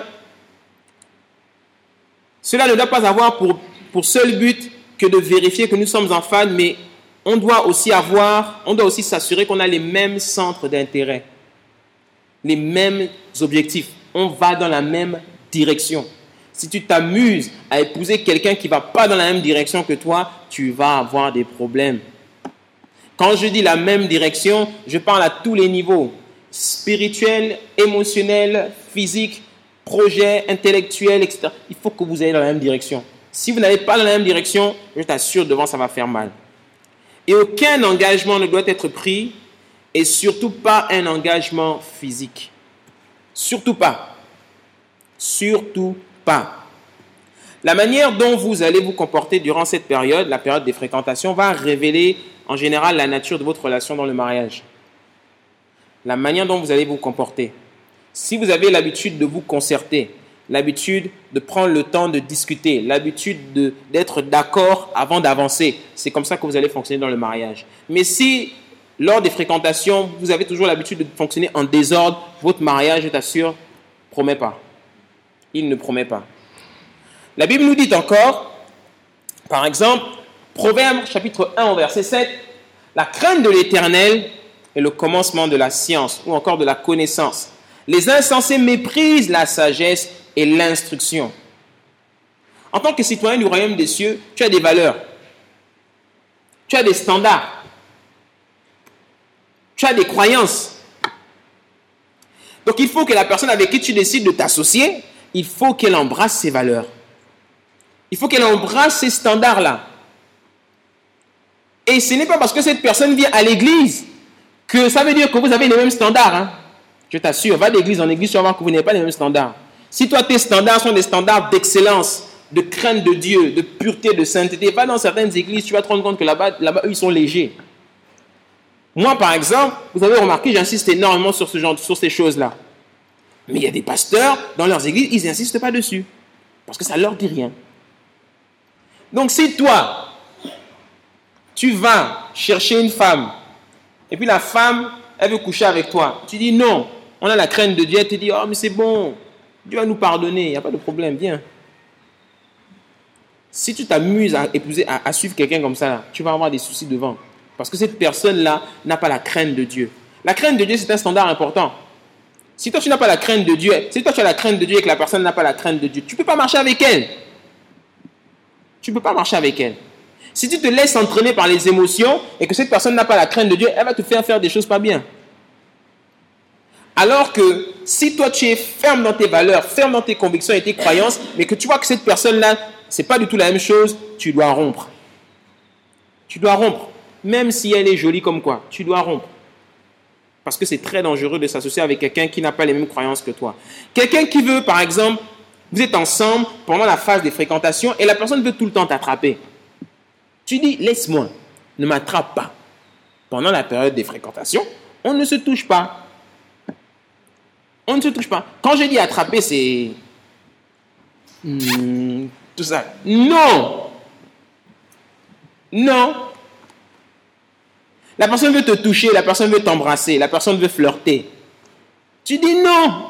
S2: cela ne doit pas avoir pour, pour seul but que de vérifier que nous sommes en phase, mais on doit aussi avoir, on doit aussi s'assurer qu'on a les mêmes centres d'intérêt, les mêmes objectifs. On va dans la même direction. Si tu t'amuses à épouser quelqu'un qui ne va pas dans la même direction que toi, tu vas avoir des problèmes. Quand je dis la même direction, je parle à tous les niveaux. Spirituel, émotionnel, physique, projet, intellectuel, et cetera. Il faut que vous ayez dans la même direction. Si vous n'allez pas dans la même direction, je t'assure, devant, ça va faire mal. Et aucun engagement ne doit être pris, et surtout pas un engagement physique. Surtout pas. Surtout pas. La manière dont vous allez vous comporter durant cette période, la période des fréquentations, va révéler en général la nature de votre relation dans le mariage. La manière dont vous allez vous comporter. Si vous avez l'habitude de vous concerter, l'habitude de prendre le temps de discuter, l'habitude de, d'être d'accord avant d'avancer, c'est comme ça que vous allez fonctionner dans le mariage. Mais si, lors des fréquentations, vous avez toujours l'habitude de fonctionner en désordre, votre mariage, je t'assure, ne promet pas. Il ne promet pas. La Bible nous dit encore, par exemple, Proverbe chapitre un au verset sept, la crainte de l'Éternel est le commencement de la science ou encore de la connaissance. Les insensés méprisent la sagesse et l'instruction. En tant que citoyen du royaume des cieux, tu as des valeurs. Tu as des standards. Tu as des croyances. Donc il faut que la personne avec qui tu décides de t'associer, il faut qu'elle embrasse ces valeurs. Il faut qu'elle embrasse ces standards-là. Et ce n'est pas parce que cette personne vient à l'église que ça veut dire que vous avez les mêmes standards. Hein. Je t'assure, va d'église en église, tu vas voir que vous n'avez pas les mêmes standards. Si toi, tes standards sont des standards d'excellence, de crainte de Dieu, de pureté, de sainteté, va dans certaines églises, tu vas te rendre compte que là-bas, là-bas eux, ils sont légers. Moi, par exemple, vous avez remarqué, j'insiste énormément sur, ce genre, sur ces choses-là. Mais il y a des pasteurs, dans leurs églises, ils n'insistent pas dessus. Parce que ça ne leur dit rien. Donc, si toi, tu vas chercher une femme, et puis la femme, elle veut coucher avec toi, tu dis non, on a la crainte de Dieu, elle te dit, oh mais c'est bon, Dieu va nous pardonner, il n'y a pas de problème, viens. Si tu t'amuses à épouser, à, à suivre quelqu'un comme ça, là, tu vas avoir des soucis devant. Parce que cette personne-là n'a pas la crainte de Dieu. La crainte de Dieu, c'est un standard important. Si toi, tu n'as pas la crainte de Dieu, si toi, tu as la crainte de Dieu et que la personne n'a pas la crainte de Dieu, tu ne peux pas marcher avec elle. Tu ne peux pas marcher avec elle. Si tu te laisses entraîner par les émotions et que cette personne n'a pas la crainte de Dieu, elle va te faire faire des choses pas bien. Alors que si toi, tu es ferme dans tes valeurs, ferme dans tes convictions et tes croyances, mais que tu vois que cette personne-là, ce n'est pas du tout la même chose, tu dois rompre. Tu dois rompre. Même si elle est jolie comme quoi, tu dois rompre. Parce que c'est très dangereux de s'associer avec quelqu'un qui n'a pas les mêmes croyances que toi. Quelqu'un qui veut, par exemple, vous êtes ensemble pendant la phase des fréquentations et la personne veut tout le temps t'attraper. Tu dis, laisse-moi, ne m'attrape pas. Pendant la période des fréquentations, on ne se touche pas. On ne se touche pas. Quand je dis attraper, c'est... Hmm, tout ça. Non. Non. La personne veut te toucher, la personne veut t'embrasser, la personne veut flirter. Tu dis non.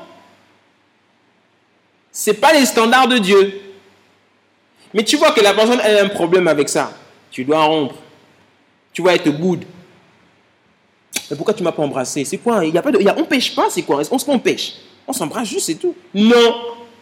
S2: Ce n'est pas les standards de Dieu. Mais tu vois que la personne elle a un problème avec ça. Tu dois rompre. Tu vois, elle te boude. Mais pourquoi tu ne m'as pas embrassé? C'est quoi? Il y a pas de, il y a, on ne pêche pas, c'est quoi? On se pêche. On s'embrasse juste, c'est tout. Non.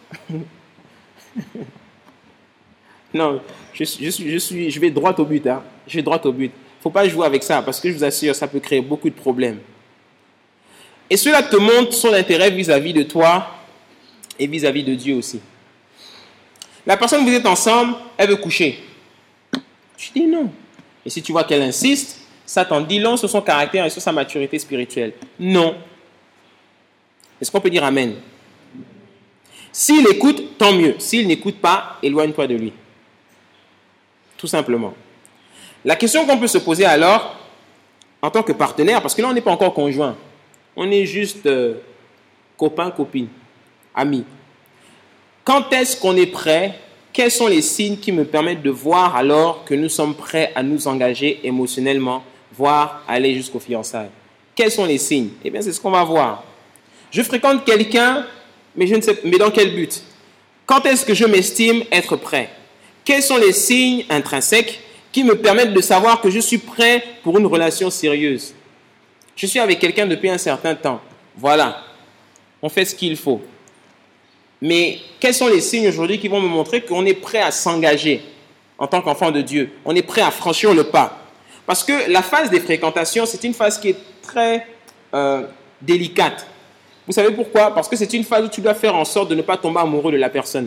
S2: Non, je, je, je, suis, je vais droit au but. Hein. Je vais droit au but. Il ne faut pas jouer avec ça, parce que je vous assure, ça peut créer beaucoup de problèmes. Et cela te montre son intérêt vis-à-vis de toi et vis-à-vis de Dieu aussi. La personne, vous êtes ensemble, elle veut coucher. Tu dis non. Et si tu vois qu'elle insiste, ça t'en dit long sur son caractère et sur sa maturité spirituelle. Non. Est-ce qu'on peut dire amen? S'il écoute, tant mieux. S'il n'écoute pas, éloigne-toi de lui. Tout simplement. La question qu'on peut se poser alors, en tant que partenaire, parce que là, on n'est pas encore conjoint. On est juste euh, copain, copine, amis. Quand est-ce qu'on est prêt? Quels sont les signes qui me permettent de voir alors que nous sommes prêts à nous engager émotionnellement, voire aller jusqu'aux fiançailles? Quels sont les signes? Eh bien, c'est ce qu'on va voir. Je fréquente quelqu'un, mais je ne sais, mais dans quel but? Quand est-ce que je m'estime être prêt? Quels sont les signes intrinsèques qui me permettent de savoir que je suis prêt pour une relation sérieuse? Je suis avec quelqu'un depuis un certain temps. Voilà. On fait ce qu'il faut. Mais quels sont les signes aujourd'hui qui vont me montrer qu'on est prêt à s'engager en tant qu'enfant de Dieu? On est prêt à franchir le pas. Parce que la phase des fréquentations, c'est une phase qui est très euh, délicate. Vous savez pourquoi? Parce que c'est une phase où tu dois faire en sorte de ne pas tomber amoureux de la personne.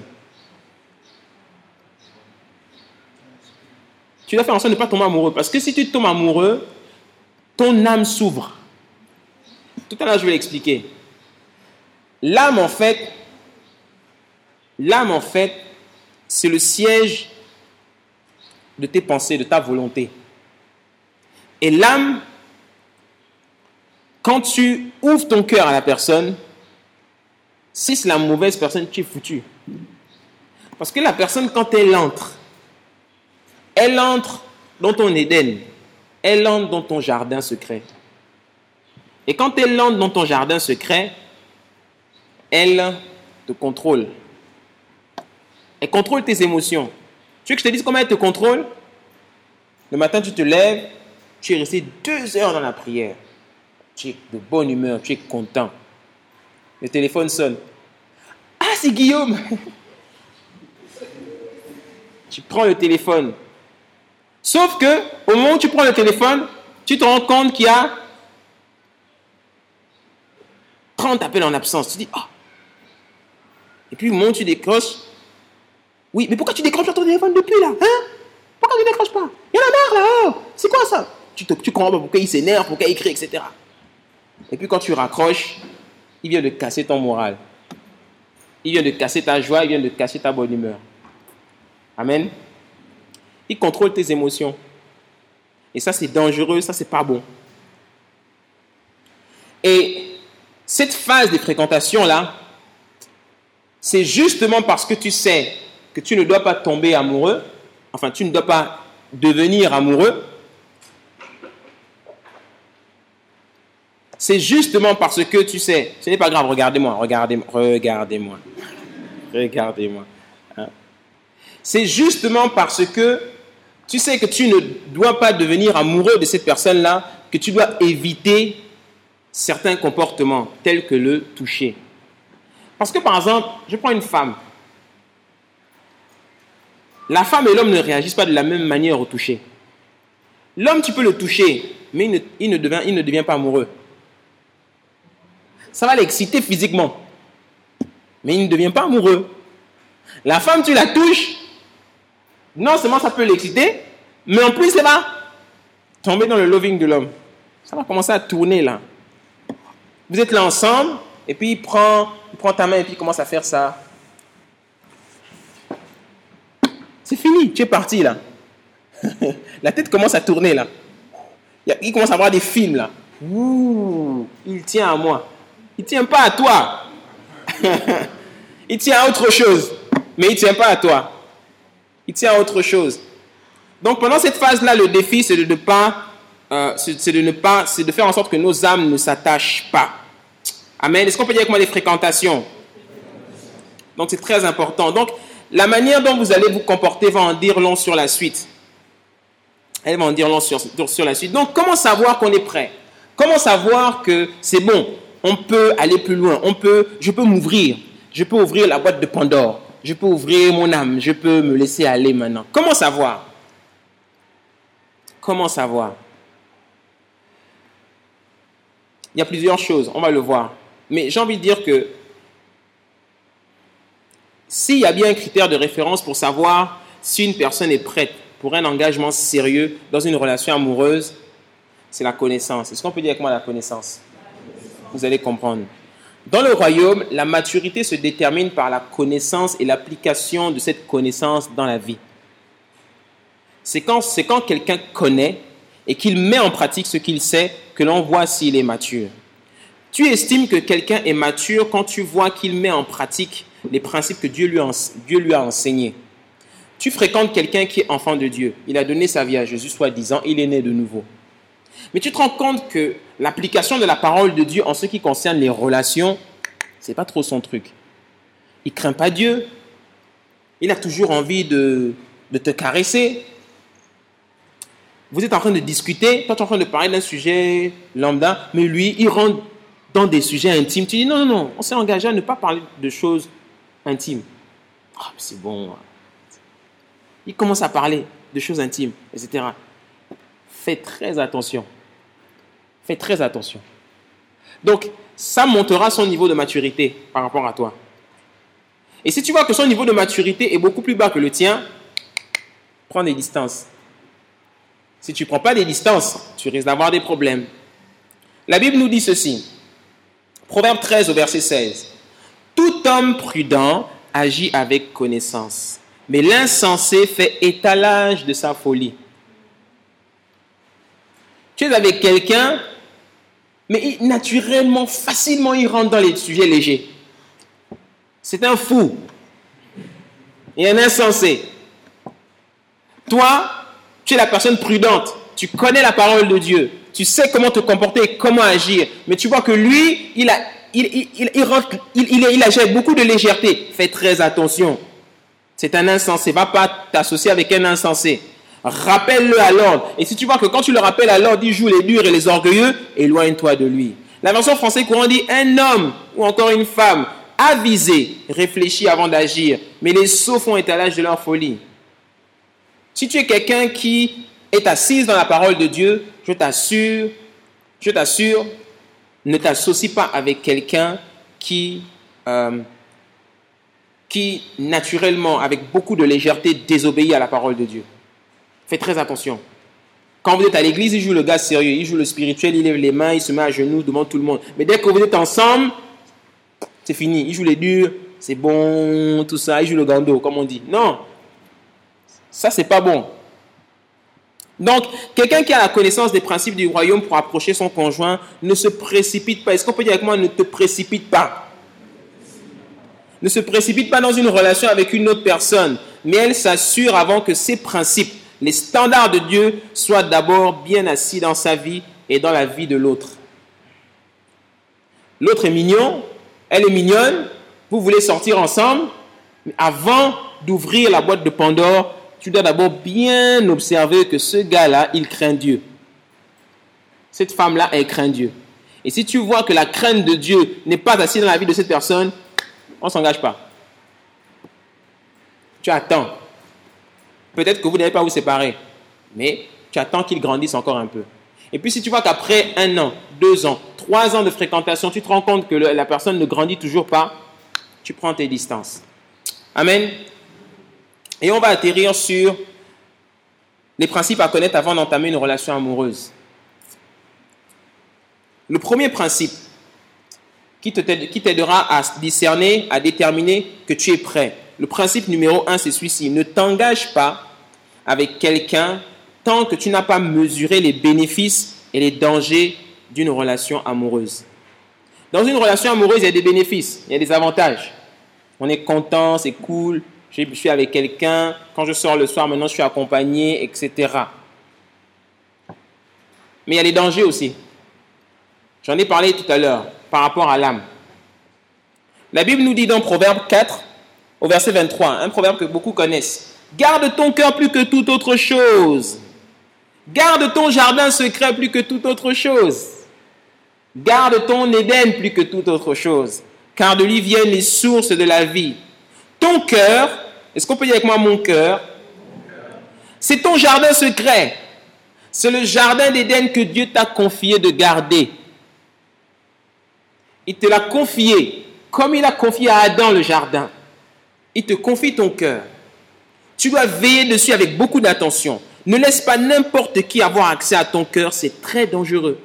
S2: Tu dois faire en sorte de ne pas tomber amoureux. Parce que si tu tombes amoureux, ton âme s'ouvre. Tout à l'heure, je vais l'expliquer. L'âme, en fait, l'âme, en fait, c'est le siège de tes pensées, de ta volonté. Et l'âme, quand tu ouvres ton cœur à la personne, si c'est la mauvaise personne, tu es foutu. Parce que la personne, quand elle entre, elle entre dans ton Éden, elle entre dans ton jardin secret. Et quand elle entre dans ton jardin secret, elle te contrôle. Elle contrôle tes émotions. Tu veux que je te dise comment elle te contrôle? Le matin, tu te lèves, tu es resté deux heures dans la prière. Tu es de bonne humeur, tu es content. Le téléphone sonne. Ah, c'est Guillaume! Tu prends le téléphone. Sauf que, au moment où tu prends le téléphone, tu te rends compte qu'il y a trente appels en absence. Tu dis, ah! Oh. Et puis, au moment où tu décroches, oui, mais pourquoi tu décroches ton téléphone depuis là? Hein? Pourquoi tu ne décroches pas? Il y en a marre là! Oh. C'est quoi ça? Tu ne comprends pas pourquoi il s'énerve, pourquoi il crie, et cetera. Et puis quand tu raccroches, il vient de casser ton moral. Il vient de casser ta joie, il vient de casser ta bonne humeur. Amen. Il contrôle tes émotions. Et ça, c'est dangereux, ça, c'est pas bon. Et cette phase de fréquentation-là, c'est justement parce que tu sais que tu ne dois pas tomber amoureux, enfin, tu ne dois pas devenir amoureux. C'est justement parce que tu sais, ce n'est pas grave, regardez-moi, regardez-moi, regardez-moi, regardez-moi. Hein? C'est justement parce que tu sais que tu ne dois pas devenir amoureux de cette personne-là, que tu dois éviter certains comportements tels que le toucher. Parce que par exemple, je prends une femme. La femme et l'homme ne réagissent pas de la même manière au toucher. L'homme, tu peux le toucher, mais il ne, il ne, devient, il ne devient pas amoureux. Ça va l'exciter physiquement. Mais il ne devient pas amoureux. La femme, tu la touches. Non seulement ça peut l'exciter, mais en plus, elle va tomber dans le loving de l'homme. Ça va commencer à tourner là. Vous êtes là ensemble, et puis il prend, il prend ta main et puis il commence à faire ça. C'est fini, tu es parti là. La tête commence à tourner là. Il commence à avoir des films là. Ouh, il tient à moi. Il ne tient pas à toi. Il tient à autre chose. Mais il ne tient pas à toi. Il tient à autre chose. Donc pendant cette phase-là, le défi, c'est de ne pas euh, c'est, c'est de ne pas, c'est de faire en sorte que nos âmes ne s'attachent pas. Amen. Est-ce qu'on peut dire avec moi les fréquentations? Donc c'est très important. Donc la manière dont vous allez vous comporter va en dire long sur la suite. Elle va en dire long sur, sur la suite. Donc comment savoir qu'on est prêt? Comment savoir que c'est bon? On peut aller plus loin. On peut, je peux m'ouvrir. Je peux ouvrir la boîte de Pandore. Je peux ouvrir mon âme. Je peux me laisser aller maintenant. Comment savoir? Comment savoir? Il y a plusieurs choses. On va le voir. Mais j'ai envie de dire que s'il y a bien un critère de référence pour savoir si une personne est prête pour un engagement sérieux dans une relation amoureuse, c'est la connaissance. Est-ce qu'on peut dire avec moi la connaissance? Vous allez comprendre. Dans le royaume, la maturité se détermine par la connaissance et l'application de cette connaissance dans la vie. C'est quand, c'est quand quelqu'un connaît et qu'il met en pratique ce qu'il sait que l'on voit s'il est mature. Tu estimes que quelqu'un est mature quand tu vois qu'il met en pratique les principes que Dieu lui a, Dieu lui a enseignés. Tu fréquentes quelqu'un qui est enfant de Dieu. Il a donné sa vie à Jésus, soi-disant, il est né de nouveau. Mais tu te rends compte que l'application de la parole de Dieu en ce qui concerne les relations, c'est pas trop son truc. Il craint pas Dieu. Il a toujours envie de, de te caresser. Vous êtes en train de discuter, toi tu es en train de parler d'un sujet lambda, mais lui, il rentre dans des sujets intimes. Tu dis non, non, non, on s'est engagé à ne pas parler de choses intimes. Oh, c'est bon. Il commence à parler de choses intimes, et cetera. Fais très attention. Fais très attention. Donc, ça montera son niveau de maturité par rapport à toi. Et si tu vois que son niveau de maturité est beaucoup plus bas que le tien, prends des distances. Si tu ne prends pas des distances, tu risques d'avoir des problèmes. La Bible nous dit ceci. Proverbe treize au verset seize. Tout homme prudent agit avec connaissance, mais l'insensé fait étalage de sa folie. Tu es avec quelqu'un, mais il, naturellement, facilement, il rentre dans les sujets légers. C'est un fou. Et un insensé. Toi, tu es la personne prudente. Tu connais la parole de Dieu. Tu sais comment te comporter et comment agir. Mais tu vois que lui, il, a, il, il, il, il, rentre, il, il, il agit avec beaucoup de légèreté. Fais très attention. C'est un insensé. Va pas t'associer avec un insensé. Rappelle-le à l'ordre. Et si tu vois que quand tu le rappelles à l'ordre, il joue les durs et les orgueilleux, éloigne-toi de lui. La version française courant dit un homme ou encore une femme avisé réfléchit avant d'agir, mais les sots font étalage de leur folie. Si tu es quelqu'un qui est assise dans la parole de Dieu, je t'assure, je t'assure, ne t'associe pas avec quelqu'un qui, euh, qui naturellement, avec beaucoup de légèreté, désobéit à la parole de Dieu. Fais très attention. Quand vous êtes à l'église, il joue le gars sérieux, il joue le spirituel, il lève les mains, il se met à genoux devant tout le monde. Mais dès que vous êtes ensemble, c'est fini. Il joue les durs, c'est bon, tout ça, il joue le gando, comme on dit. Non, ça c'est pas bon. Donc, quelqu'un qui a la connaissance des principes du royaume pour approcher son conjoint ne se précipite pas. Est-ce qu'on peut dire avec moi, ne te précipite pas? Ne se précipite pas dans une relation avec une autre personne, mais elle s'assure avant que ses principes, les standards de Dieu, soient d'abord bien assis dans sa vie et dans la vie de l'autre. L'autre est mignon, elle est mignonne, vous voulez sortir ensemble, mais avant d'ouvrir la boîte de Pandore, tu dois d'abord bien observer que ce gars-là, il craint Dieu. Cette femme-là, elle craint Dieu. Et si tu vois que la crainte de Dieu n'est pas assise dans la vie de cette personne, on ne s'engage pas. Tu attends. Peut-être que vous n'allez pas vous séparer, mais tu attends qu'il grandisse encore un peu. Et puis si tu vois qu'après un an, deux ans, trois ans de fréquentation, tu te rends compte que le, la personne ne grandit toujours pas, tu prends tes distances. Amen. Et on va atterrir sur les principes à connaître avant d'entamer une relation amoureuse. Le premier principe qui t'aidera à discerner, à déterminer que tu es prêt. Le principe numéro un, c'est celui-ci. Ne t'engage pas avec quelqu'un tant que tu n'as pas mesuré les bénéfices et les dangers d'une relation amoureuse. Dans une relation amoureuse, il y a des bénéfices, il y a des avantages. On est content, c'est cool, je suis avec quelqu'un, quand je sors le soir, maintenant je suis accompagné, et cetera. Mais il y a les dangers aussi. J'en ai parlé tout à l'heure par rapport à l'âme. La Bible nous dit dans Proverbe quatre, au verset vingt-trois, un proverbe que beaucoup connaissent. Garde ton cœur plus que toute autre chose. Garde ton jardin secret plus que toute autre chose. Garde ton Éden plus que toute autre chose. Car de lui viennent les sources de la vie. Ton cœur, est-ce qu'on peut dire avec moi mon cœur? C'est ton jardin secret. C'est le jardin d'Éden que Dieu t'a confié de garder. Il te l'a confié, comme il a confié à Adam le jardin. Il te confie ton cœur. Tu dois veiller dessus avec beaucoup d'attention. Ne laisse pas n'importe qui avoir accès à ton cœur, c'est très dangereux.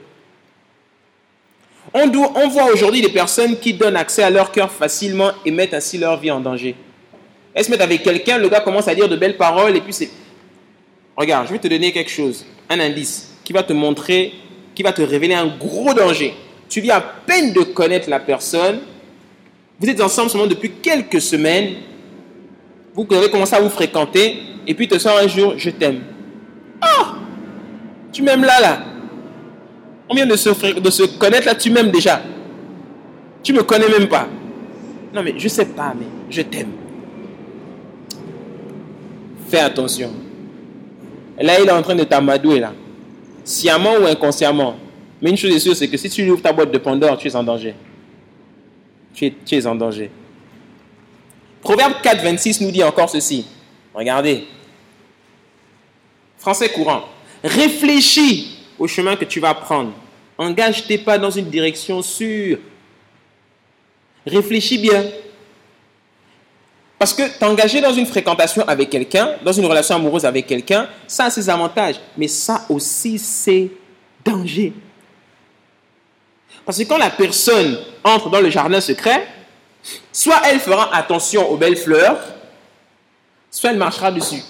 S2: On, doit, on voit aujourd'hui des personnes qui donnent accès à leur cœur facilement et mettent ainsi leur vie en danger. Elles se mettent avec quelqu'un, le gars commence à dire de belles paroles et puis c'est... Regarde, je vais te donner quelque chose, un indice qui va te montrer, qui va te révéler un gros danger. Tu viens à peine de connaître la personne, vous êtes ensemble seulement depuis quelques semaines, vous avez commencé à vous fréquenter et puis te sort un jour, je t'aime. Ah, tu m'aimes là, là. On vient de se, de se connaître là, tu m'aimes déjà. Tu me connais même pas. Non mais je sais pas, mais je t'aime. Fais attention. Là, il est en train de t'amadouer là. Sciemment ou inconsciemment. Mais une chose est sûre, c'est que si tu ouvres ta boîte de Pandore, tu es en danger. Tu es, tu es en danger. Proverbe quatre, vingt-six nous dit encore ceci. Regardez. Français courant. Réfléchis au chemin que tu vas prendre. Engage tes pas dans une direction sûre. Réfléchis bien. Parce que t'engager dans une fréquentation avec quelqu'un, dans une relation amoureuse avec quelqu'un, ça a ses avantages. Mais ça aussi, c'est danger. Parce que quand la personne entre dans le jardin secret, soit elle fera attention aux belles fleurs, soit elle marchera dessus.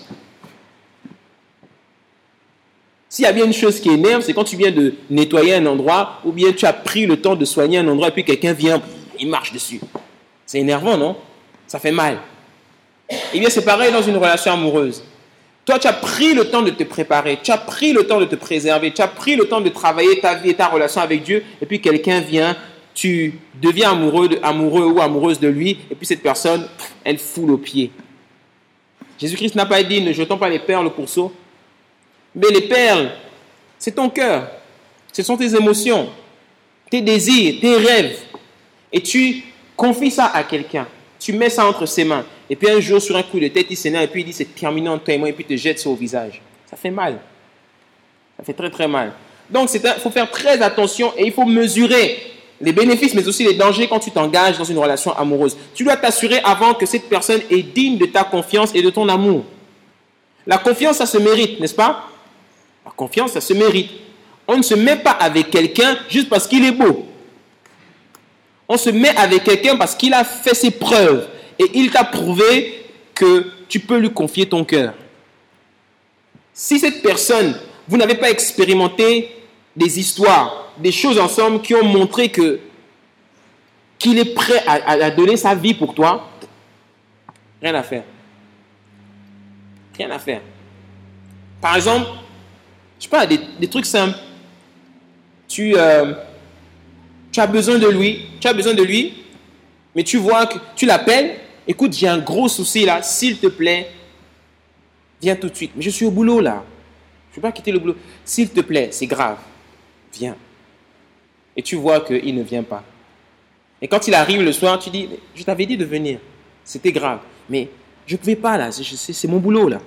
S2: S'il y a bien une chose qui énerve, c'est quand tu viens de nettoyer un endroit, ou bien tu as pris le temps de soigner un endroit, et puis quelqu'un vient, il marche dessus. C'est énervant, non? Ça fait mal. Eh bien, c'est pareil dans une relation amoureuse. Toi, tu as pris le temps de te préparer, tu as pris le temps de te préserver, tu as pris le temps de travailler ta vie et ta relation avec Dieu, et puis quelqu'un vient, tu deviens amoureux, de, amoureux ou amoureuse de lui, et puis cette personne, elle foule aux pieds. Jésus-Christ n'a pas dit, ne jetons pas les perles au pourceau. Mais les perles, c'est ton cœur, ce sont tes émotions, tes désirs, tes rêves. Et tu confies ça à quelqu'un, tu mets ça entre ses mains. Et puis un jour, sur un coup de tête, il s'énerve et puis il dit c'est terminé entre toi et moi et puis il te jette ça au visage. Ça fait mal. Ça fait très très mal. Donc il faut faire très attention et il faut mesurer les bénéfices mais aussi les dangers quand tu t'engages dans une relation amoureuse. Tu dois t'assurer avant que cette personne est digne de ta confiance et de ton amour. La confiance, ça se mérite, n'est-ce pas? La confiance, ça se mérite. On ne se met pas avec quelqu'un juste parce qu'il est beau. On se met avec quelqu'un parce qu'il a fait ses preuves et il t'a prouvé que tu peux lui confier ton cœur. Si cette personne, vous n'avez pas expérimenté des histoires, des choses ensemble qui ont montré que qu'il est prêt à, à donner sa vie pour toi, rien à faire. Rien à faire. Par exemple, je sais pas, des, des trucs simples. Tu, euh, tu as besoin de lui, tu as besoin de lui, mais tu vois que tu l'appelles, écoute, j'ai un gros souci là, s'il te plaît, viens tout de suite. Mais je suis au boulot là, je ne peux pas quitter le boulot. S'il te plaît, c'est grave, viens. Et tu vois qu'il ne vient pas. Et quand il arrive le soir, tu dis, je t'avais dit de venir, c'était grave, mais je ne pouvais pas là, c'est, c'est, c'est mon boulot là.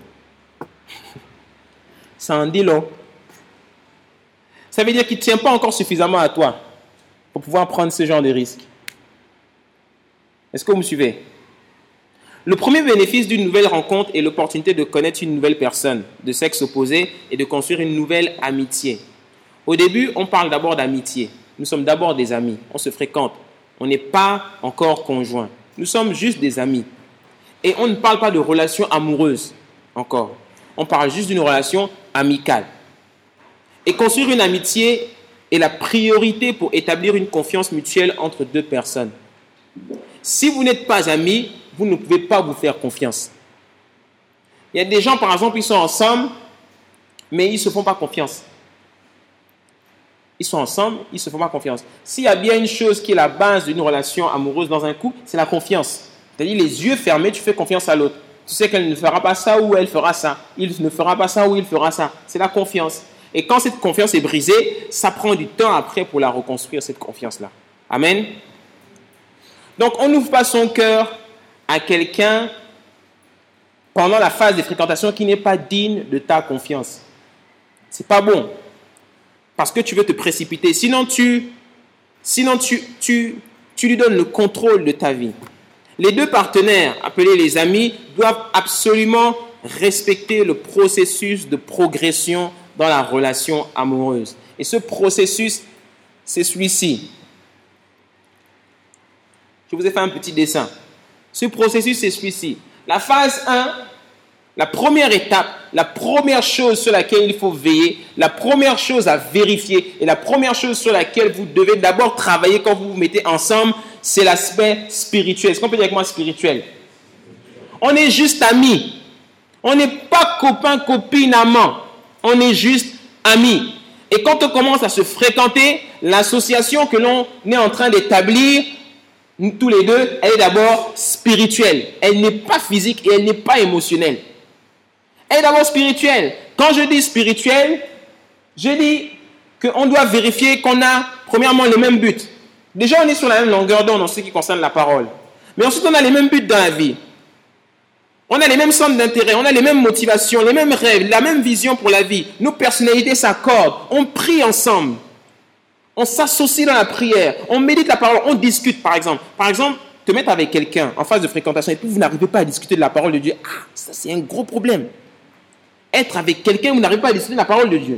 S2: Ça en dit long. Ça veut dire qu'il ne tient pas encore suffisamment à toi pour pouvoir prendre ce genre de risques. Est-ce que vous me suivez? Le premier bénéfice d'une nouvelle rencontre est l'opportunité de connaître une nouvelle personne de sexe opposé et de construire une nouvelle amitié. Au début, on parle d'abord d'amitié. Nous sommes d'abord des amis. On se fréquente. On n'est pas encore conjoints. Nous sommes juste des amis. Et on ne parle pas de relation amoureuse encore. On parle juste d'une relation amicale. Et construire une amitié est la priorité pour établir une confiance mutuelle entre deux personnes. Si vous n'êtes pas amis, vous ne pouvez pas vous faire confiance. Il y a des gens, par exemple, ils sont ensemble, mais ils ne se font pas confiance. Ils sont ensemble, ils ne se font pas confiance. S'il y a bien une chose qui est la base d'une relation amoureuse dans un couple, c'est la confiance. C'est-à-dire les yeux fermés, tu fais confiance à l'autre. Tu sais qu'elle ne fera pas ça ou elle fera ça. Il ne fera pas ça ou il fera ça. C'est la confiance. Et quand cette confiance est brisée, ça prend du temps après pour la reconstruire, cette confiance-là. Amen. Donc, on n'ouvre pas son cœur à quelqu'un pendant la phase de fréquentation qui n'est pas digne de ta confiance. C'est pas bon. Parce que tu veux te précipiter. Sinon, tu, sinon tu, tu, tu lui donnes le contrôle de ta vie. Les deux partenaires, appelés les amis, doivent absolument respecter le processus de progression dans la relation amoureuse. Et ce processus, c'est celui-ci. Je vous ai fait un petit dessin. Ce processus, c'est celui-ci. La phase un, la première étape, la première chose sur laquelle il faut veiller, la première chose à vérifier et la première chose sur laquelle vous devez d'abord travailler quand vous vous mettez ensemble, c'est l'aspect spirituel. Est-ce qu'on peut dire avec moi spirituel? On est juste amis. On n'est pas copain, copine, amant. On est juste amis. Et quand on commence à se fréquenter, l'association que l'on est en train d'établir, tous les deux, elle est d'abord spirituelle. Elle n'est pas physique et elle n'est pas émotionnelle. Elle est d'abord spirituelle. Quand je dis spirituelle, je dis qu'on doit vérifier qu'on a, premièrement, les mêmes buts. Déjà, on est sur la même longueur d'onde en ce qui concerne la parole. Mais ensuite, on a les mêmes buts dans la vie. On a les mêmes centres d'intérêt, on a les mêmes motivations, les mêmes rêves, la même vision pour la vie. Nos personnalités s'accordent. On prie ensemble. On s'associe dans la prière. On médite la parole. On discute, par exemple. Par exemple, te mettre avec quelqu'un en phase de fréquentation et puis vous n'arrivez pas à discuter de la parole de Dieu. Ah, ça, c'est un gros problème. Être avec quelqu'un, vous n'arrivez pas à discuter de la parole de Dieu.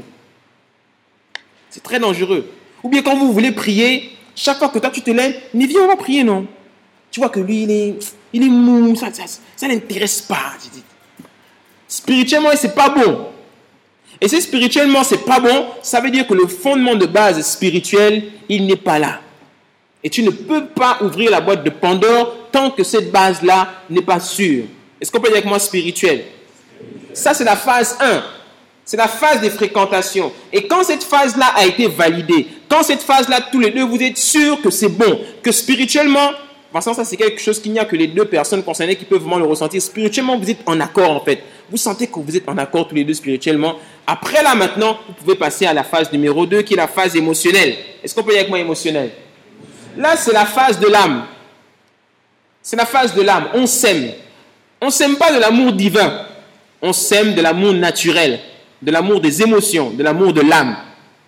S2: C'est très dangereux. Ou bien quand vous voulez prier, chaque fois que toi tu te lèves, mais viens, on va prier, non? Tu vois que lui, il est, il est mou, ça, ça, ça n'intéresse pas. Spirituellement, c'est pas bon. Et si spirituellement, c'est pas bon, ça veut dire que le fondement de base spirituel, il n'est pas là. Et tu ne peux pas ouvrir la boîte de Pandore tant que cette base-là n'est pas sûre. Est-ce qu'on peut dire avec moi spirituel? Ça, c'est la phase un. C'est la phase de fréquentation. Et quand cette phase-là a été validée, quand cette phase-là, tous les deux, vous êtes sûrs que c'est bon, que spirituellement, de toute façon, ça, c'est quelque chose qu'il n'y a que les deux personnes concernées qui peuvent vraiment le ressentir. Spirituellement, vous êtes en accord, en fait. Vous sentez que vous êtes en accord tous les deux spirituellement. Après, là, maintenant, vous pouvez passer à la phase numéro deux, qui est la phase émotionnelle. Est-ce qu'on peut dire avec moi émotionnelle? Là, c'est la phase de l'âme. C'est la phase de l'âme. On s'aime. On ne s'aime pas de l'amour divin. On s'aime de l'amour naturel, de l'amour des émotions, de l'amour de l'âme.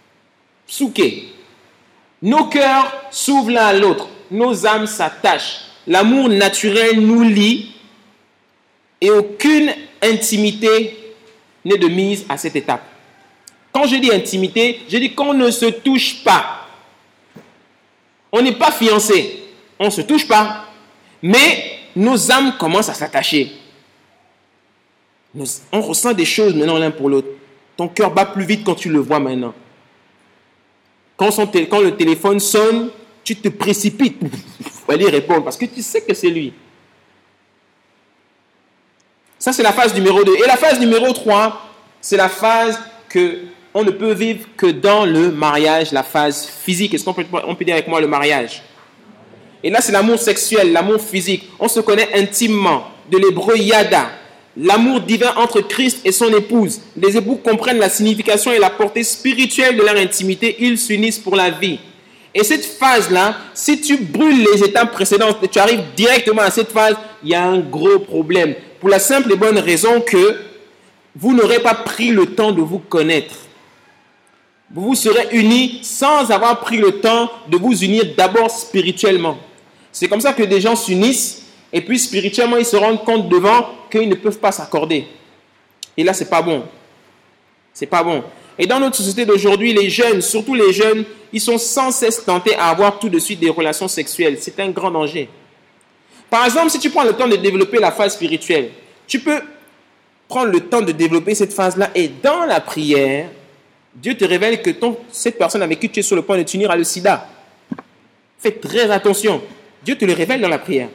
S2: Souké. Nos cœurs s'ouvrent l'un à l'autre. Nos âmes s'attachent. L'amour naturel nous lie et aucune intimité n'est de mise à cette étape. Quand je dis intimité, je dis qu'on ne se touche pas. On n'est pas fiancés. On ne se touche pas. Mais nos âmes commencent à s'attacher. On ressent des choses maintenant l'un pour l'autre. Ton cœur bat plus vite quand tu le vois maintenant. Quand, son tél- quand le téléphone sonne, tu te précipites pour aller répondre parce que tu sais que c'est lui. Ça, c'est la phase numéro deux. Et la phase numéro trois, c'est la phase que on ne peut vivre que dans le mariage, la phase physique. Est-ce qu'on peut, on peut dire avec moi le mariage? Et là, c'est l'amour sexuel, l'amour physique. On se connaît intimement. De l'hébreu yada. L'amour divin entre Christ et son épouse. Les époux comprennent la signification et la portée spirituelle de leur intimité. Ils s'unissent pour la vie. Et cette phase-là, si tu brûles les étapes précédentes et tu arrives directement à cette phase, il y a un gros problème. Pour la simple et bonne raison que vous n'aurez pas pris le temps de vous connaître. Vous vous serez unis sans avoir pris le temps de vous unir d'abord spirituellement. C'est comme ça que des gens s'unissent et puis spirituellement, ils se rendent compte devant qu'ils ne peuvent pas s'accorder. Et là, c'est pas bon. C'est pas bon. Et dans notre société d'aujourd'hui, les jeunes, surtout les jeunes, ils sont sans cesse tentés à avoir tout de suite des relations sexuelles. C'est un grand danger. Par exemple, si tu prends le temps de développer la phase spirituelle, tu peux prendre le temps de développer cette phase-là et dans la prière, Dieu te révèle que ton, cette personne avec qui tu es sur le point de t'unir a le sida. Fais très attention. Dieu te le révèle dans la prière.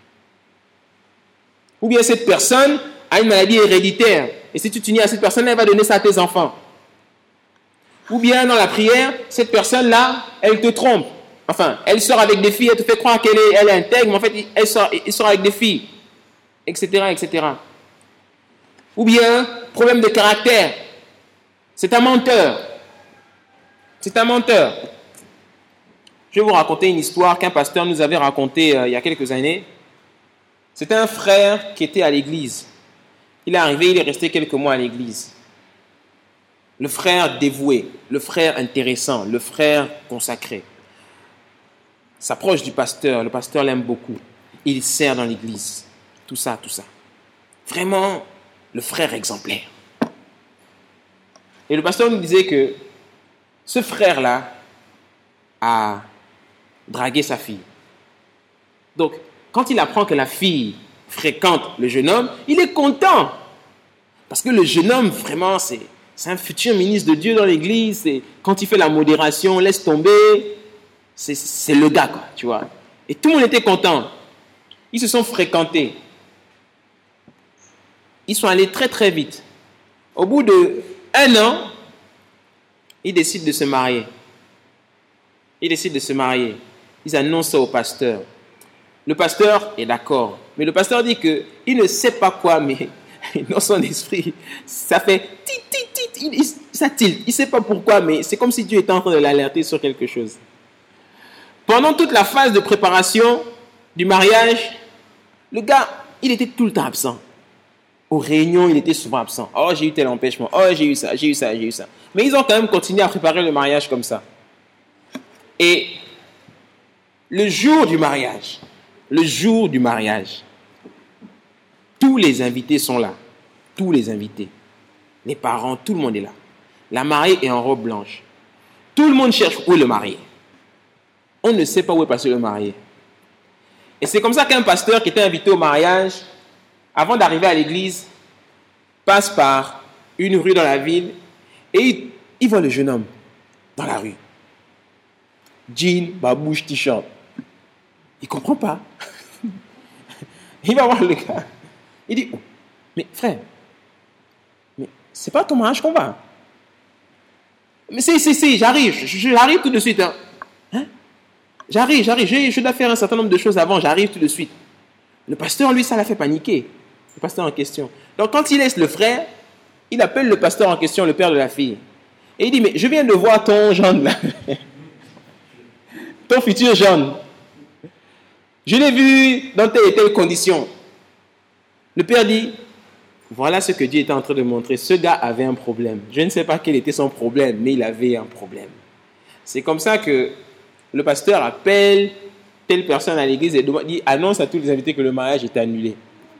S2: Ou bien cette personne a une maladie héréditaire. Et si tu t'unis à cette personne, elle va donner ça à tes enfants. Ou bien dans la prière, cette personne-là, elle te trompe. Enfin, elle sort avec des filles, elle te fait croire qu'elle est, elle est intègre, mais en fait, elle sort, elle sort avec des filles, et cetera, et cetera. Ou bien, problème de caractère. C'est un menteur. C'est un menteur. Je vais vous raconter une histoire qu'un pasteur nous avait racontée euh, il y a quelques années. C'était un frère qui était à l'église. Il est arrivé, il est resté quelques mois à l'église. Le frère dévoué, le frère intéressant, le frère consacré. S'approche du pasteur, le pasteur l'aime beaucoup. Il sert dans l'église. Tout ça, tout ça. Vraiment, le frère exemplaire. Et le pasteur nous disait que ce frère-là a dragué sa fille. Donc, quand il apprend que la fille fréquente le jeune homme, il est content. Parce que le jeune homme, vraiment, c'est, c'est un futur ministre de Dieu dans l'église. Et quand il fait la modération, laisse tomber. C'est, c'est le gars, quoi, tu vois. Et tout le monde était content. Ils se sont fréquentés. Ils sont allés très, très vite. Au bout d'un an, ils décident de se marier. Ils décident de se marier. Ils annoncent ça au pasteur. Le pasteur est d'accord. Mais le pasteur dit qu'il ne sait pas quoi, mais dans son esprit, ça fait tit, tit, tit, il, il, ça tilte. Il ne sait pas pourquoi, mais c'est comme si Dieu était en train de l'alerter sur quelque chose. Pendant toute la phase de préparation du mariage, le gars, il était tout le temps absent. Aux réunions, il était souvent absent. Oh, j'ai eu tel empêchement. Oh, j'ai eu ça, j'ai eu ça, j'ai eu ça. Mais ils ont quand même continué à préparer le mariage comme ça. Et le jour du mariage, le jour du mariage, tous les invités sont là. Tous les invités. Les parents, tout le monde est là. La mariée est en robe blanche. Tout le monde cherche où est le marié. On ne sait pas où est passé le marié. Et c'est comme ça qu'un pasteur qui était invité au mariage, avant d'arriver à l'église, passe par une rue dans la ville et il, il voit le jeune homme dans la rue. Jean, babouche, t-shirt. Il ne comprend pas. Il va voir le gars. Il dit, oh, mais frère, mais c'est pas ton mariage qu'on va. Mais si, si, si, j'arrive, j'arrive tout de suite. Hein. Hein? J'arrive, j'arrive, je, je dois faire un certain nombre de choses avant, j'arrive tout de suite. Le pasteur, lui, ça l'a fait paniquer. Le pasteur en question. Donc, quand il laisse le frère, il appelle le pasteur en question, le père de la fille. Et il dit, mais je viens de voir ton jeune là. Ton futur jeune. Je l'ai vu dans telle et telle condition. Le père dit, voilà ce que Dieu était en train de montrer. Ce gars avait un problème. Je ne sais pas quel était son problème, mais il avait un problème. C'est comme ça que le pasteur appelle telle personne à l'église et dit, annonce à tous les invités que le mariage est annulé.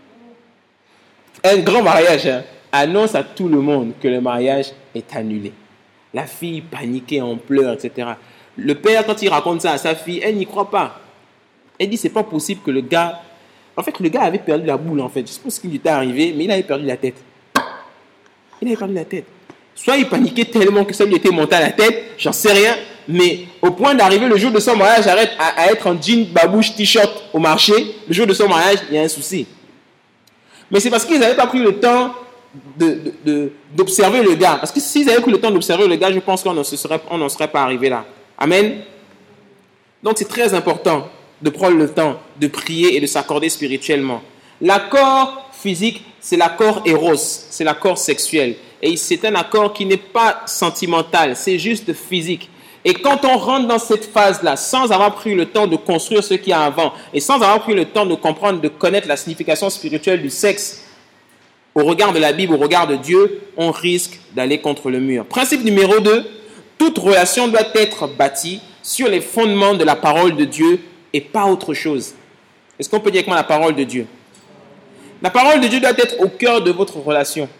S2: Un grand mariage, hein, annonce à tout le monde que le mariage est annulé. La fille paniquée en pleurs, et cetera. Le père, quand il raconte ça à sa fille, elle n'y croit pas. Elle dit, c'est pas possible que le gars... En fait, le gars avait perdu la boule, en fait. Je sais pas ce qui lui était arrivé, mais il avait perdu la tête. Il avait perdu la tête. Soit il paniquait tellement que ça lui était monté à la tête, j'en sais rien, mais au point d'arriver le jour de son mariage, arrête à, à être en jean, babouche, t-shirt au marché, le jour de son mariage, il y a un souci. Mais c'est parce qu'ils n'avaient pas pris le temps de, de, de, d'observer le gars. Parce que s'ils avaient pris le temps d'observer le gars, je pense qu'on n'en serait, on n'en serait pas arrivé là. Amen. Donc c'est très important de prendre le temps de prier et de s'accorder spirituellement. L'accord physique, c'est l'accord éros, c'est l'accord sexuel. Et c'est un accord qui n'est pas sentimental, c'est juste physique. Et quand on rentre dans cette phase-là, sans avoir pris le temps de construire ce qu'il y a avant, et sans avoir pris le temps de comprendre, de connaître la signification spirituelle du sexe, au regard de la Bible, au regard de Dieu, on risque d'aller contre le mur. Principe numéro deux, toute relation doit être bâtie sur les fondements de la parole de Dieu et pas autre chose. Est-ce qu'on peut dire avec moi la parole de Dieu? La parole de Dieu doit être au cœur de votre relation.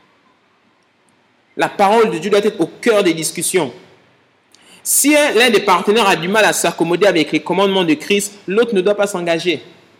S2: La parole de Dieu doit être au cœur des discussions. Si l'un des partenaires a du mal à s'accommoder avec les commandements de Christ, l'autre ne doit pas s'engager.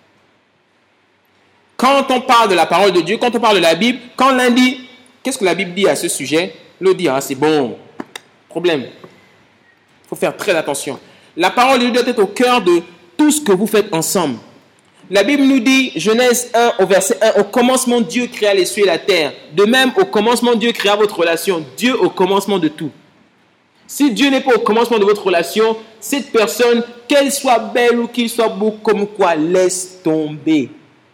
S2: Quand on parle de la parole de Dieu, quand on parle de la Bible, quand l'un dit, qu'est-ce que la Bible dit à ce sujet? L'autre dit, ah c'est bon, problème. Il faut faire très attention. La parole de Dieu doit être au cœur de tout ce que vous faites ensemble. La Bible nous dit, Genèse un au verset un, au commencement Dieu créa les cieux et la terre. De même, au commencement Dieu créa votre relation. Dieu au commencement de tout. Si Dieu n'est pas au commencement de votre relation, cette personne, qu'elle soit belle ou qu'il soit beau, comme quoi, laisse tomber.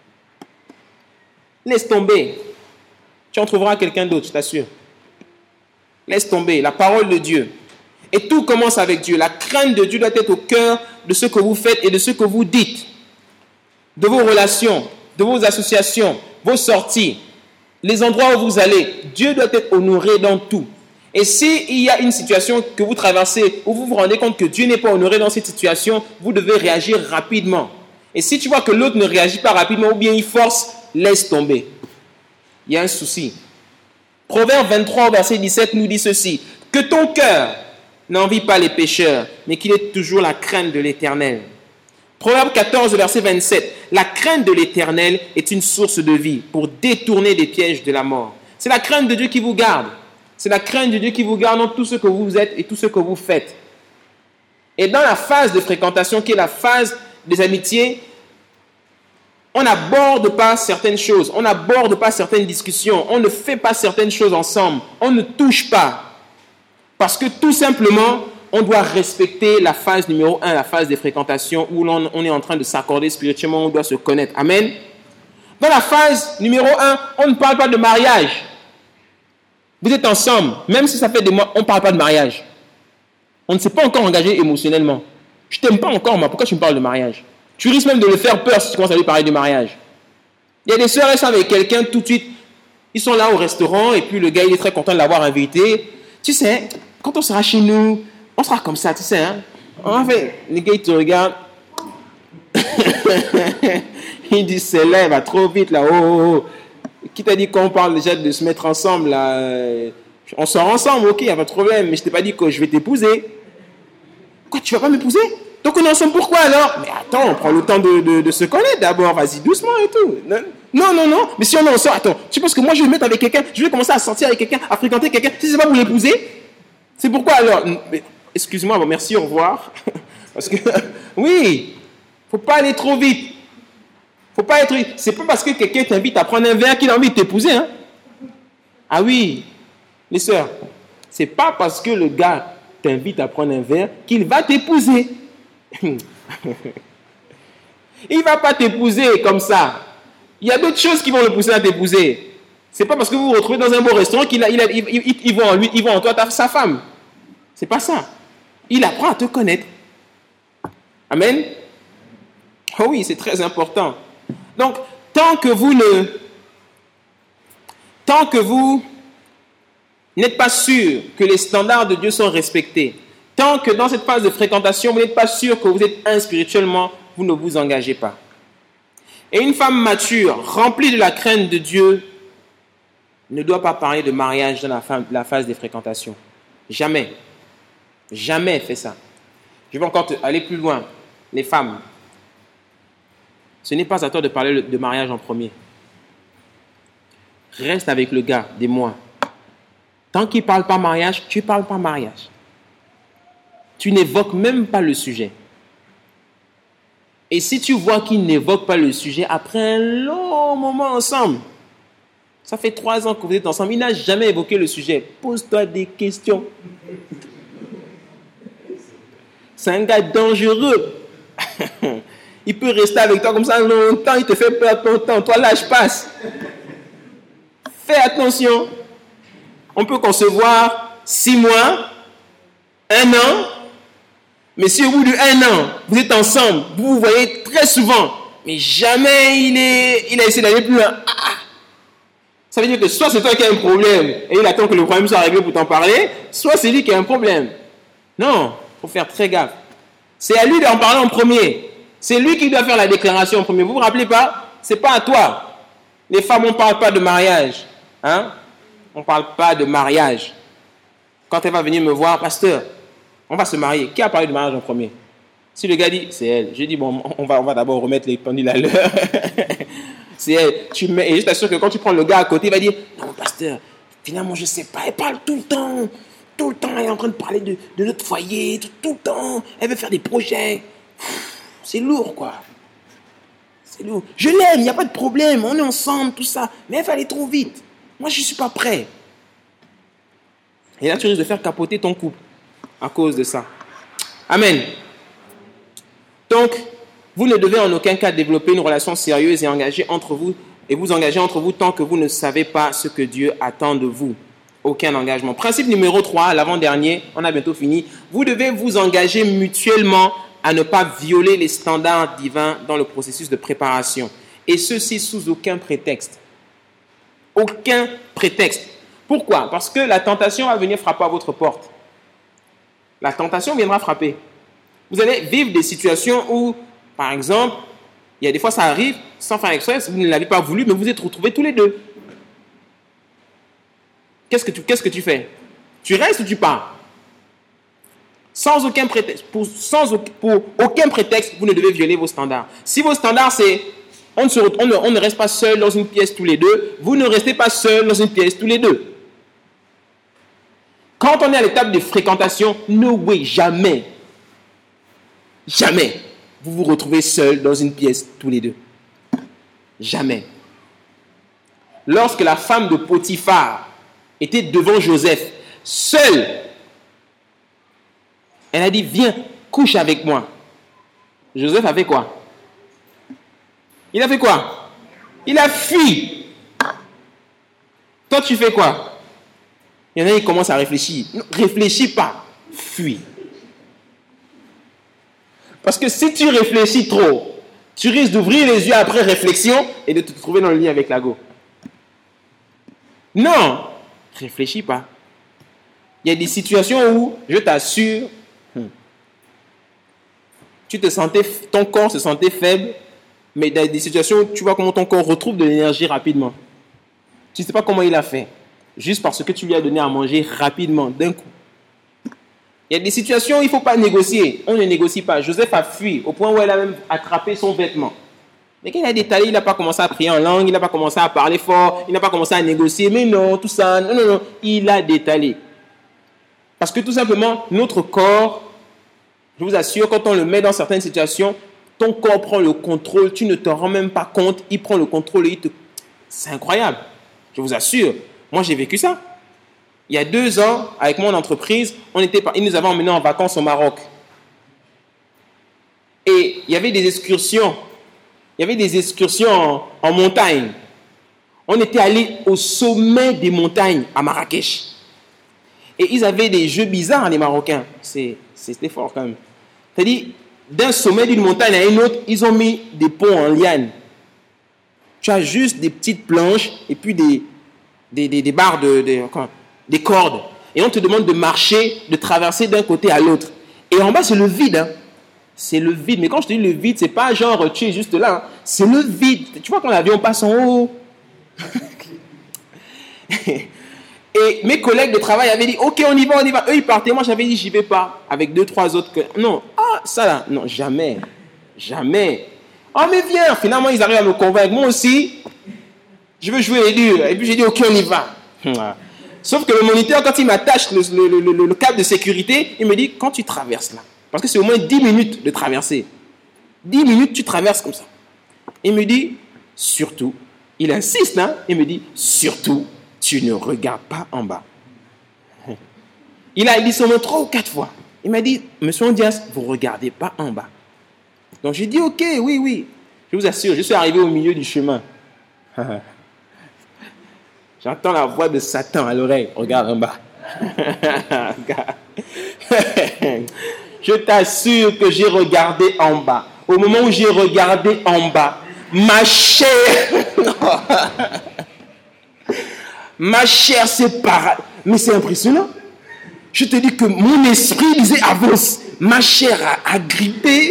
S2: Laisse tomber. Tu en trouveras quelqu'un d'autre, je t'assure. Laisse tomber. La parole de Dieu. Et tout commence avec Dieu. La crainte de Dieu doit être au cœur de ce que vous faites et de ce que vous dites. De vos relations, de vos associations, vos sorties, les endroits où vous allez. Dieu doit être honoré dans tout. Et s'il y a une situation que vous traversez où vous vous rendez compte que Dieu n'est pas honoré dans cette situation, vous devez réagir rapidement. Et si tu vois que l'autre ne réagit pas rapidement ou bien il force, laisse tomber. Il y a un souci. Proverbe vingt-trois, verset dix-sept nous dit ceci. Que ton cœur n'envie pas les pécheurs, mais qu'il ait toujours la crainte de l'Éternel. Proverbe quatorze, verset vingt-sept. La crainte de l'Éternel est une source de vie pour détourner des pièges de la mort. C'est la crainte de Dieu qui vous garde. C'est la crainte de Dieu qui vous garde dans tout ce que vous êtes et tout ce que vous faites. Et dans la phase de fréquentation, qui est la phase des amitiés, on n'aborde pas certaines choses, on n'aborde pas certaines discussions, on ne fait pas certaines choses ensemble, on ne touche pas. Parce que tout simplement, on doit respecter la phase numéro un, la phase des fréquentations, où l'on, on est en train de s'accorder spirituellement, on doit se connaître. Amen. Dans la phase numéro un, on ne parle pas de mariage. Vous êtes ensemble, même si ça fait des mois, on ne parle pas de mariage. On ne s'est pas encore engagé émotionnellement. Je ne t'aime pas encore, moi, pourquoi tu me parles de mariage? Tu risques même de le faire peur si tu commences à lui parler de mariage. Il y a des sœurs, elles sont avec quelqu'un tout de suite. Ils sont là au restaurant et puis le gars, il est très content de l'avoir invité. Tu sais, quand on sera chez nous, on sera comme ça, tu sais. Hein? En fait, le gars, il te regarde. Il dit, c'est là, il va trop vite, là. Oh, oh, oh. Qui t'a dit qu'on parle déjà de se mettre ensemble, là? On sort ensemble, ok, il n'y a pas de problème. Mais je t'ai pas dit que je vais t'épouser. Quoi, tu vas pas m'épouser? Donc on est ensemble, pourquoi alors? Mais attends, on prend le temps de, de, de se connaître d'abord, vas-y doucement et tout. Non, non, non, mais si on est ensemble, attends, tu penses que moi je vais me mettre avec quelqu'un, je vais commencer à sortir avec quelqu'un, à fréquenter quelqu'un, si c'est pas pour l'épouser? C'est pourquoi alors? Mais, excuse-moi, bon, merci, au revoir. Parce que, oui, faut pas aller trop vite. Faut pas être, c'est pas parce que quelqu'un t'invite à prendre un verre qu'il a envie de t'épouser, hein. Ah oui, les sœurs, c'est pas parce que le gars t'invite à prendre un verre qu'il va t'épouser. Il ne va pas t'épouser comme ça. Il y a d'autres choses qui vont le pousser à t'épouser. C'est pas parce que vous vous retrouvez dans un beau restaurant qu'il a, il, a, il, il, il voit en lui, il voit en toi ta, sa femme. C'est pas ça. Il apprend à te connaître. Amen. Oh oui, c'est très important. Donc, tant que vous ne, tant que vous n'êtes pas sûr que les standards de Dieu sont respectés, tant que dans cette phase de fréquentation, vous n'êtes pas sûr que vous êtes un spirituellement, vous ne vous engagez pas. Et une femme mature, remplie de la crainte de Dieu, ne doit pas parler de mariage dans la, fin, la phase des fréquentations. Jamais. Jamais fait ça. Je vais encore te, aller plus loin. Les femmes, ce n'est pas à toi de parler de mariage en premier. Reste avec le gars des mois. Tant qu'il ne parle pas mariage, tu ne parles pas mariage. Tu n'évoques même pas le sujet. Et si tu vois qu'il n'évoque pas le sujet, après un long moment ensemble, ça fait trois ans que vous êtes ensemble, il n'a jamais évoqué le sujet. Pose-toi des questions. C'est un gars dangereux. Il peut rester avec toi comme ça longtemps, il te fait perdre ton temps. Toi, l'âge passe. Fais attention. On peut concevoir six mois, un an, mais si au bout d'un an, vous êtes ensemble, vous vous voyez très souvent, mais jamais il, est, il a essayé d'aller plus loin. Ah, ça veut dire que soit c'est toi qui as un problème et il attend que le problème soit réglé pour t'en parler, soit c'est lui qui a un problème. Non, il faut faire très gaffe. C'est à lui d'en parler en premier. C'est lui qui doit faire la déclaration en premier. Vous ne vous rappelez pas? Ce n'est pas à toi. Les femmes, on ne parle pas de mariage. Hein? On ne parle pas de mariage. Quand elle va venir me voir, pasteur, on va se marier. Qui a parlé de mariage en premier? Si le gars dit, c'est elle. Je dis, bon, on va, on va d'abord remettre les pendules à l'heure. C'est elle. Tu mets, et je t'assure que quand tu prends le gars à côté, il va dire, non, pasteur, finalement, je ne sais pas. Elle parle tout le temps. Tout le temps, elle est en train de parler de, de notre foyer. Tout, tout le temps. Elle veut faire des projets. C'est lourd, quoi. C'est lourd. Je l'aime, il n'y a pas de problème. On est ensemble, tout ça. Mais elle va aller trop vite. Moi, je ne suis pas prêt. Et là, tu risques de faire capoter ton couple. à cause de ça. Amen. Donc, vous ne devez en aucun cas développer une relation sérieuse et engagée entre vous et vous engager entre vous tant que vous ne savez pas ce que Dieu attend de vous. Aucun engagement. Principe numéro trois, l'avant-dernier, on a bientôt fini. Vous devez vous engager mutuellement à ne pas violer les standards divins dans le processus de préparation. Et ceci sous aucun prétexte. Aucun prétexte. Pourquoi? Parce que la tentation va venir frapper à votre porte. La tentation viendra frapper. Vous allez vivre des situations où, par exemple, il y a des fois ça arrive, sans faire exprès, vous ne l'avez pas voulu, mais vous êtes retrouvés tous les deux. Qu'est-ce que tu, qu'est-ce que tu fais? Tu restes ou tu pars? Sans aucun prétexte, pour, sans, pour aucun prétexte, vous ne devez violer vos standards. Si vos standards, c'est on ne, se, on, ne, on ne reste pas seul dans une pièce tous les deux, vous ne restez pas seul dans une pièce tous les deux. Quand on est à l'étape de fréquentation, no way, jamais. Jamais vous vous retrouvez seul dans une pièce tous les deux. Jamais. Lorsque la femme de Potiphar était devant Joseph, seule, elle a dit, viens, couche avec moi. Joseph a fait quoi? Il a fait quoi? Il a fui. Toi, tu fais quoi? Il y en a qui commencent à réfléchir. Non, réfléchis pas, fuis. Parce que si tu réfléchis trop, tu risques d'ouvrir les yeux après réflexion et de te trouver dans le lit avec la go. Non, réfléchis pas. Il y a des situations où, je t'assure, hmm, tu te sentais, ton corps se sentait faible, mais il y a des situations où tu vois comment ton corps retrouve de l'énergie rapidement. Tu ne sais pas comment il a fait, juste parce que tu lui as donné à manger rapidement, d'un coup. Il y a des situations où il ne faut pas négocier. On ne négocie pas. Joseph a fui au point où elle a même attrapé son vêtement. Mais quand il a détalé, il n'a pas commencé à prier en langue, il n'a pas commencé à parler fort, il n'a pas commencé à négocier. Mais non, tout ça, non, non, non. Il a détalé. Parce que tout simplement, notre corps, je vous assure, quand on le met dans certaines situations, ton corps prend le contrôle, tu ne te rends même pas compte, il prend le contrôle et il te... C'est incroyable. Je vous assure. Moi, j'ai vécu ça. Il y a deux ans, avec mon entreprise, on était, ils nous avaient emmenés en vacances au Maroc. Et il y avait des excursions. Il y avait des excursions en, en montagne. On était allé au sommet des montagnes à Marrakech. Et ils avaient des jeux bizarres, les Marocains. C'est, c'était fort quand même. C'est-à-dire, d'un sommet d'une montagne à une autre, ils ont mis des ponts en liane. Tu as juste des petites planches et puis des, des, des, des barres de... de quoi, des cordes, et on te demande de marcher, de traverser d'un côté à l'autre. Et en bas, c'est le vide. Hein. C'est le vide. Mais quand je te dis le vide, c'est pas genre tu es juste là. Hein. C'est le vide. Tu vois quand l'avion passe en haut. Et mes collègues de travail avaient dit, ok, on y va, on y va. Eux, ils partaient. Moi, j'avais dit, j'y vais pas. Avec deux, trois autres. Que... Non, ah, ça là, non, jamais. Jamais. Oh, mais viens. Finalement, ils arrivent à me convaincre. Moi aussi, je veux jouer les durs. Et puis, j'ai dit, ok, on y va. Sauf que le moniteur, quand il m'attache le, le, le, le câble de sécurité, il me dit, quand tu traverses là, parce que c'est au moins dix minutes de traverser, dix minutes, tu traverses comme ça. Il me dit, surtout, il insiste, hein, il me dit, surtout, tu ne regardes pas en bas. Il a dit seulement trois ou quatre fois. Il m'a dit, monsieur Ondias, vous ne regardez pas en bas. Donc j'ai dit, ok, oui, oui. Je vous assure, je suis arrivé au milieu du chemin. J'entends la voix de Satan à l'oreille. Regarde en bas. Je t'assure que j'ai regardé en bas. Au moment où j'ai regardé en bas, ma chair, ma chair s'est paralysée. Mais c'est impressionnant. Je te dis que mon esprit disait avance. Ma chair a agrippé.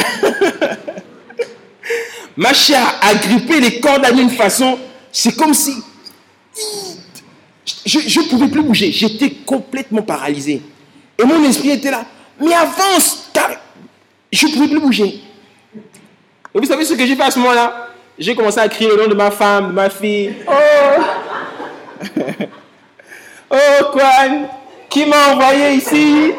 S2: Ma chair a agrippé les cordes d'une façon. C'est comme si. Je ne pouvais plus bouger. J'étais complètement paralysé. Et mon esprit était là. Mais avance, car je ne pouvais plus bouger. Et vous savez ce que j'ai fait à ce moment-là? J'ai commencé à crier le nom de ma femme, de ma fille. Oh, oh, Kwan, qui m'a envoyé ici?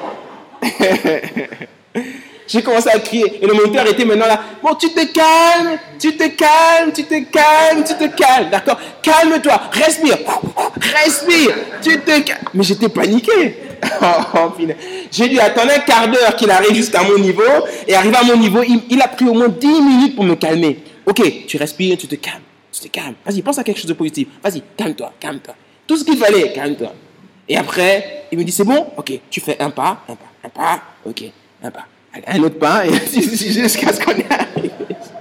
S2: J'ai commencé à crier. Et le moniteur était maintenant là. Bon, tu te calmes, tu te calmes, tu te calmes, tu te calmes. D'accord? Calme-toi, respire, respire, tu te calmes. Mais j'étais paniqué. Oh, j'ai dû attendre un quart d'heure qu'il arrive jusqu'à mon niveau. Et arrivé à mon niveau, il, il a pris au moins dix minutes pour me calmer. Ok, tu respires, tu te calmes. Tu te calmes. Vas-y, pense à quelque chose de positif. Vas-y, calme-toi, calme-toi. Tout ce qu'il fallait, calme-toi. Et après, il me dit, c'est bon? Ok, tu fais un pas, un pas, un pas. Ok, un pas. Un autre pas, et jusqu'à ce qu'on y arrive.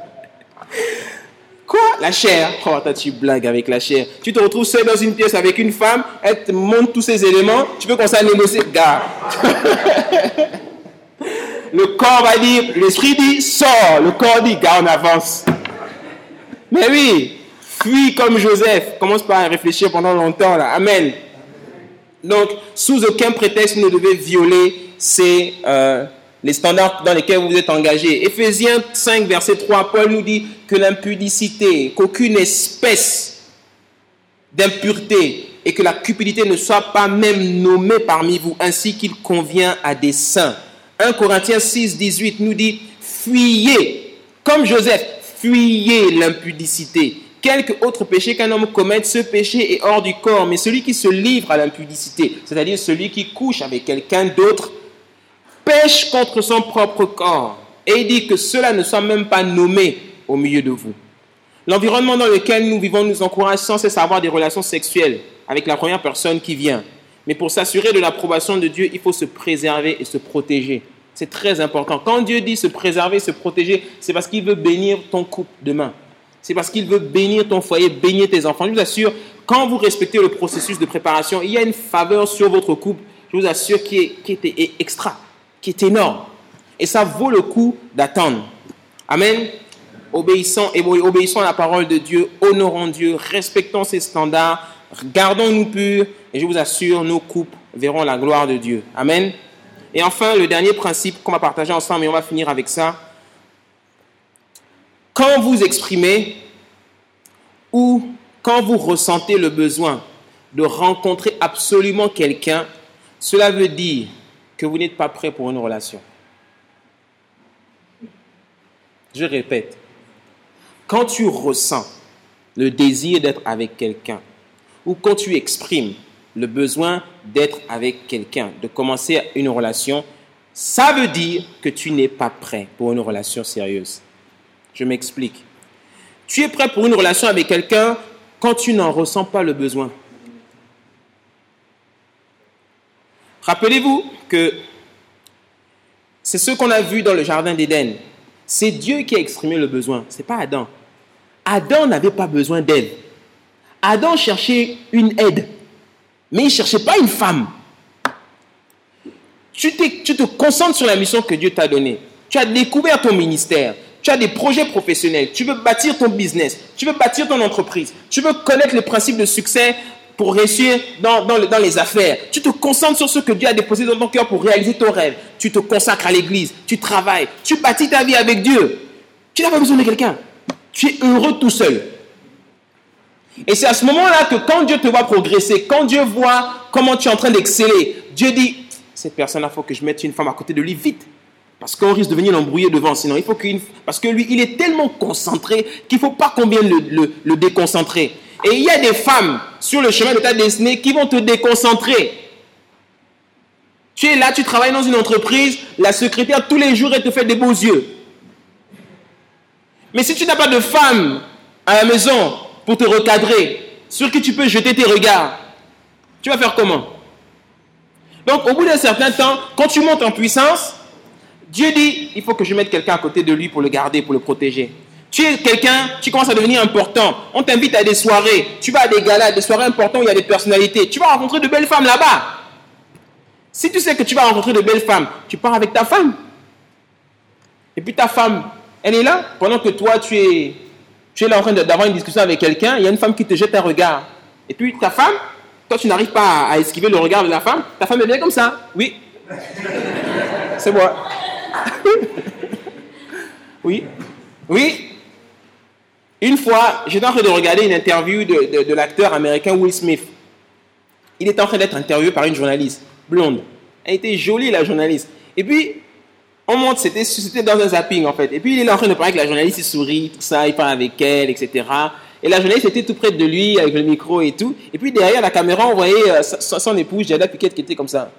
S2: Quoi? La chair. Oh, toi, tu blagues avec la chair. Tu te retrouves seul dans une pièce avec une femme, elle te montre tous ces éléments, tu peux commencer à négocier. Gars. Le corps va dire, l'esprit dit, sors. Le corps dit, gars, on avance. Mais oui, fuis comme Joseph. Commence pas à réfléchir pendant longtemps, là. Amen. Donc, sous aucun prétexte, vous ne devez violer ces... Euh, les standards dans lesquels vous êtes engagés. Éphésiens cinq, verset trois, Paul nous dit que l'impudicité, qu'aucune espèce d'impureté et que la cupidité ne soit pas même nommée parmi vous, ainsi qu'il convient à des saints. un Corinthiens six, dix-huit nous dit « Fuyez, comme Joseph, fuyez l'impudicité. Quelque autre péché qu'un homme commette, ce péché est hors du corps, mais celui qui se livre à l'impudicité, c'est-à-dire celui qui couche avec quelqu'un d'autre, pêche contre son propre corps. Et il dit que cela ne soit même pas nommé au milieu de vous. » L'environnement dans lequel nous vivons nous encourage sans cesse à avoir des relations sexuelles avec la première personne qui vient. Mais pour s'assurer de l'approbation de Dieu, il faut se préserver et se protéger. C'est très important. Quand Dieu dit se préserver, se protéger, c'est parce qu'il veut bénir ton couple demain. C'est parce qu'il veut bénir ton foyer, bénir tes enfants. Je vous assure, quand vous respectez le processus de préparation, il y a une faveur sur votre couple, je vous assure, qui est, qui est extra. Qui est énorme. Et ça vaut le coup d'attendre. Amen. Obéissons, et obéissons à la parole de Dieu, honorons Dieu, respectons ses standards, gardons-nous purs, et je vous assure, nos couples verront la gloire de Dieu. Amen. Et enfin, le dernier principe qu'on va partager ensemble, et on va finir avec ça. Quand vous exprimez ou quand vous ressentez le besoin de rencontrer absolument quelqu'un, cela veut dire que vous n'êtes pas prêt pour une relation. Je répète, quand tu ressens le désir d'être avec quelqu'un, ou quand tu exprimes le besoin d'être avec quelqu'un, de commencer une relation, ça veut dire que tu n'es pas prêt pour une relation sérieuse. Je m'explique. Tu es prêt pour une relation avec quelqu'un quand tu n'en ressens pas le besoin. Rappelez-vous que c'est ce qu'on a vu dans le jardin d'Éden. C'est Dieu qui a exprimé le besoin, ce n'est pas Adam. Adam n'avait pas besoin d'aide. Adam cherchait une aide, mais il ne cherchait pas une femme. Tu, tu te concentres sur la mission que Dieu t'a donnée. Tu as découvert ton ministère. Tu as des projets professionnels. Tu veux bâtir ton business. Tu veux bâtir ton entreprise. Tu veux connaître les principes de succès pour réussir dans, dans, le, dans les affaires. Tu te concentres sur ce que Dieu a déposé dans ton cœur pour réaliser ton rêve. Tu te consacres à l'église. Tu travailles. Tu bâtis ta vie avec Dieu. Tu n'as pas besoin de quelqu'un. Tu es heureux tout seul. Et c'est à ce moment-là que quand Dieu te voit progresser, quand Dieu voit comment tu es en train d'exceller, Dieu dit, cette personne-là, il faut que je mette une femme à côté de lui vite. Parce qu'on risque de venir l'embrouiller devant. Sinon, il faut qu'une... Parce que lui, il est tellement concentré qu'il ne faut pas qu'on vienne le, le, le déconcentrer. Et il y a des femmes sur le chemin de ta destinée qui vont te déconcentrer. Tu es là, tu travailles dans une entreprise, la secrétaire, tous les jours, elle te fait des beaux yeux. Mais si tu n'as pas de femme à la maison pour te recadrer, sur qui tu peux jeter tes regards, tu vas faire comment? Donc, au bout d'un certain temps, quand tu montes en puissance, Dieu dit, il faut que je mette quelqu'un à côté de lui pour le garder, pour le protéger. Tu es quelqu'un, tu commences à devenir important. On t'invite à des soirées, tu vas à des galas, des soirées importantes où il y a des personnalités. Tu vas rencontrer de belles femmes là-bas. Si tu sais que tu vas rencontrer de belles femmes, tu pars avec ta femme. Et puis ta femme, elle est là, pendant que toi, tu es, tu es là en train d'avoir une discussion avec quelqu'un, il y a une femme qui te jette un regard. Et puis ta femme, toi, tu n'arrives pas à esquiver le regard de la femme, ta femme est bien comme ça. Oui. C'est moi. Oui. Oui. Une fois, j'étais en train de regarder une interview de, de, de l'acteur américain Will Smith. Il était en train d'être interviewé par une journaliste blonde. Elle était jolie, la journaliste. Et puis, on monte, c'était, c'était dans un zapping en fait. Et puis, il est là en train de parler avec la journaliste, il sourit, tout ça, il parle avec elle, et cetera. Et la journaliste était tout près de lui, avec le micro et tout. Et puis, derrière la caméra, on voyait euh, son, son épouse, Jada Pinkett, qui était comme ça.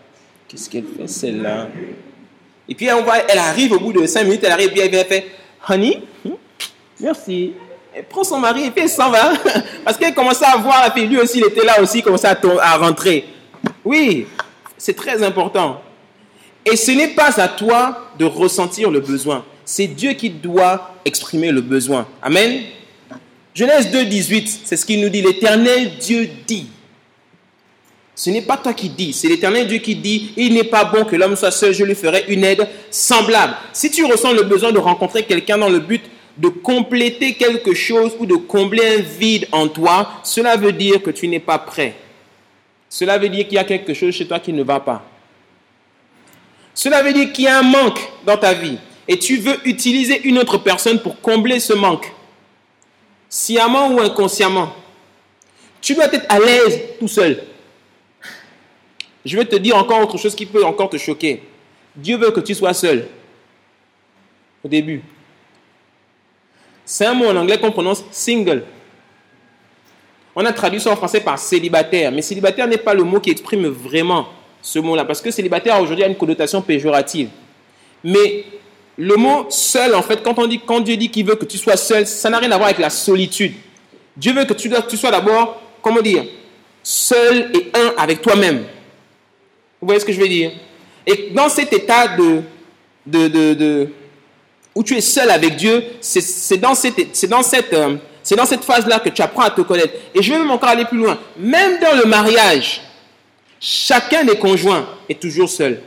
S2: Qu'est-ce qu'elle fait celle-là? Et puis on voit, elle arrive au bout de cinq minutes, elle arrive, puis elle vient faire honey, merci. Elle prend son mari et puis elle s'en va. Parce qu'elle commençait à voir, et puis lui aussi, il était là aussi, il commençait à, to- à rentrer. Oui, c'est très important. Et ce n'est pas à toi de ressentir le besoin. C'est Dieu qui doit exprimer le besoin. Amen. Genèse deux, dix-huit, c'est ce qu'il nous dit. L'Éternel Dieu dit. Ce n'est pas toi qui dis, c'est l'Éternel Dieu qui dit, il n'est pas bon que l'homme soit seul, je lui ferai une aide semblable. Si tu ressens le besoin de rencontrer quelqu'un dans le but de compléter quelque chose ou de combler un vide en toi, cela veut dire que tu n'es pas prêt. Cela veut dire qu'il y a quelque chose chez toi qui ne va pas. Cela veut dire qu'il y a un manque dans ta vie et tu veux utiliser une autre personne pour combler ce manque. Sciemment ou inconsciemment. Tu dois être à l'aise tout seul. Je vais te dire encore autre chose qui peut encore te choquer. Dieu veut que tu sois seul. Au début. C'est un mot en anglais qu'on prononce single. On a traduit ça en français par célibataire. Mais célibataire n'est pas le mot qui exprime vraiment ce mot-là. Parce que célibataire aujourd'hui a une connotation péjorative. Mais le mot seul, en fait, quand, on dit, quand Dieu dit qu'il veut que tu sois seul, ça n'a rien à voir avec la solitude. Dieu veut que tu, tu sois d'abord, comment dire, seul et un avec toi-même. Vous voyez ce que je veux dire? Et dans cet état de, de, de, de où tu es seul avec Dieu, c'est, c'est dans cette, c'est dans cette, euh, c'est dans cette phase-là que tu apprends à te connaître. Et je vais même encore aller plus loin. Même dans le mariage, chacun des conjoints est toujours seul.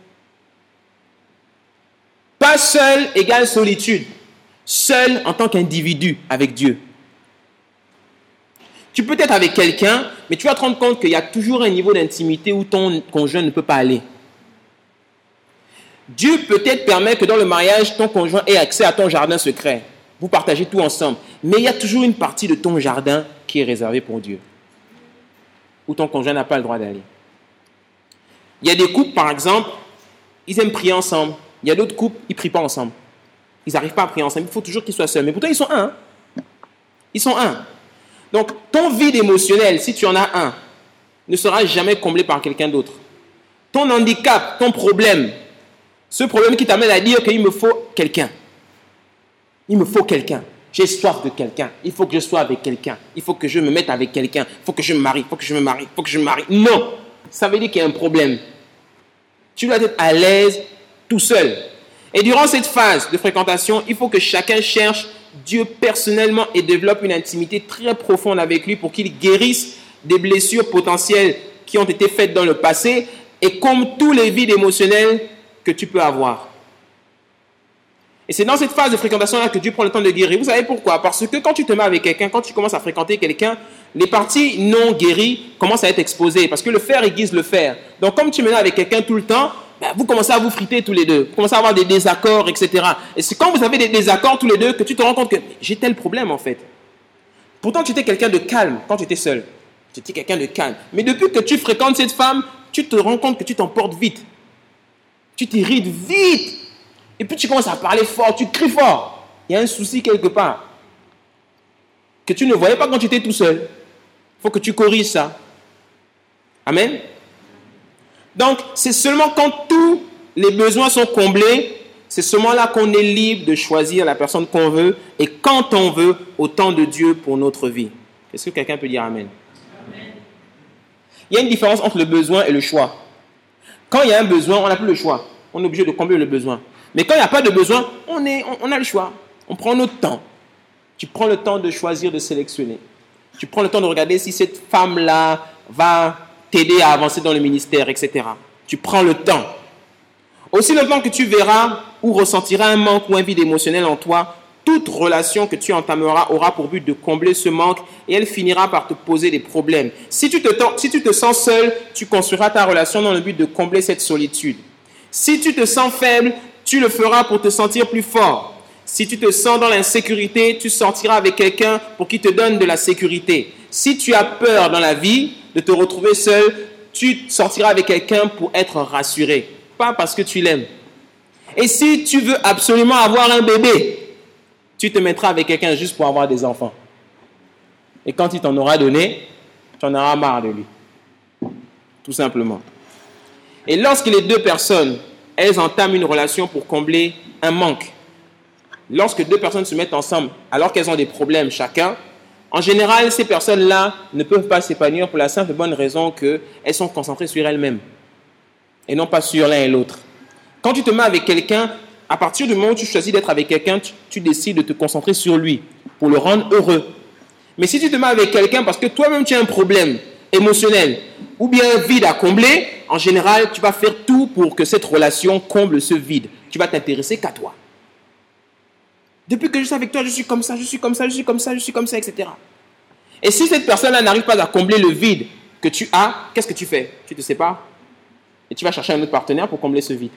S2: Pas seul égale solitude. Seul en tant qu'individu avec Dieu. Tu peux être avec quelqu'un, mais tu vas te rendre compte qu'il y a toujours un niveau d'intimité où ton conjoint ne peut pas aller. Dieu peut-être permet que dans le mariage, ton conjoint ait accès à ton jardin secret. Vous partagez tout ensemble. Mais il y a toujours une partie de ton jardin qui est réservée pour Dieu. Où ton conjoint n'a pas le droit d'aller. Il y a des couples, par exemple, ils aiment prier ensemble. Il y a d'autres couples, ils ne prient pas ensemble. Ils n'arrivent pas à prier ensemble. Il faut toujours qu'ils soient seuls. Mais pourtant, ils sont un. Ils sont un. Donc, ton vide émotionnel, si tu en as un, ne sera jamais comblé par quelqu'un d'autre. Ton handicap, ton problème, ce problème qui t'amène à dire qu'il me faut quelqu'un. Il me faut quelqu'un. J'ai soif de quelqu'un. Il faut que je sois avec quelqu'un. Il faut que je me mette avec quelqu'un. Il faut que je me marie. Il faut que je me marie. Il faut que je me marie. Non. Ça veut dire qu'il y a un problème. Tu dois être à l'aise tout seul. Et durant cette phase de fréquentation, il faut que chacun cherche Dieu personnellement et développe une intimité très profonde avec lui pour qu'il guérisse des blessures potentielles qui ont été faites dans le passé et comme tous les vides émotionnels que tu peux avoir. Et c'est dans cette phase de fréquentation-là que Dieu prend le temps de guérir. Vous savez pourquoi? Parce que quand tu te mets avec quelqu'un, quand tu commences à fréquenter quelqu'un, les parties non guéries commencent à être exposées parce que le fer aiguise le fer. Donc comme tu me mets avec quelqu'un tout le temps, ben, vous commencez à vous friter tous les deux. Vous commencez à avoir des désaccords, et cetera. Et c'est quand vous avez des désaccords tous les deux que tu te rends compte que j'ai tel problème en fait. Pourtant, tu étais quelqu'un de calme quand tu étais seul. Tu étais quelqu'un de calme. Mais depuis que tu fréquentes cette femme, tu te rends compte que tu t'emportes vite. Tu t'irrites vite. Et puis tu commences à parler fort, tu cries fort. Il y a un souci quelque part que tu ne voyais pas quand tu étais tout seul. Il faut que tu corriges ça. Amen. Donc, c'est seulement quand tous les besoins sont comblés, c'est seulement là qu'on est libre de choisir la personne qu'on veut et quand on veut, au temps de Dieu pour notre vie. Est-ce que quelqu'un peut dire Amen? Amen. Il y a une différence entre le besoin et le choix. Quand il y a un besoin, on n'a plus le choix. On est obligé de combler le besoin. Mais quand il n'y a pas de besoin, on, est, on, on a le choix. On prend notre temps. Tu prends le temps de choisir, de sélectionner. Tu prends le temps de regarder si cette femme-là va t'aider à avancer dans le ministère, et cetera. Tu prends le temps. Aussi longtemps que tu verras ou ressentiras un manque ou un vide émotionnel en toi, toute relation que tu entameras aura pour but de combler ce manque et elle finira par te poser des problèmes. Si tu te, si tu te sens seul, tu construiras ta relation dans le but de combler cette solitude. Si tu te sens faible, tu le feras pour te sentir plus fort. Si tu te sens dans l'insécurité, tu sortiras avec quelqu'un pour qu'il te donne de la sécurité. Si tu as peur dans la vie de te retrouver seul, tu sortiras avec quelqu'un pour être rassuré, pas parce que tu l'aimes. Et si tu veux absolument avoir un bébé, tu te mettras avec quelqu'un juste pour avoir des enfants. Et quand il t'en aura donné, tu en auras marre de lui. Tout simplement. Et lorsque les deux personnes, elles entament une relation pour combler un manque, lorsque deux personnes se mettent ensemble alors qu'elles ont des problèmes chacun, en général, ces personnes-là ne peuvent pas s'épanouir pour la simple et bonne raison qu'elles sont concentrées sur elles-mêmes et non pas sur l'un et l'autre. Quand tu te mets avec quelqu'un, à partir du moment où tu choisis d'être avec quelqu'un, tu, tu décides de te concentrer sur lui pour le rendre heureux. Mais si tu te mets avec quelqu'un parce que toi-même tu as un problème émotionnel ou bien un vide à combler, en général, tu vas faire tout pour que cette relation comble ce vide. Tu vas t'intéresser qu'à toi. Depuis que je suis avec toi, je suis comme ça, je suis comme ça, je suis comme ça, je suis comme ça, et cetera. Et si cette personne-là n'arrive pas à combler le vide que tu as, qu'est-ce que tu fais? Tu te sépares et tu vas chercher un autre partenaire pour combler ce vide.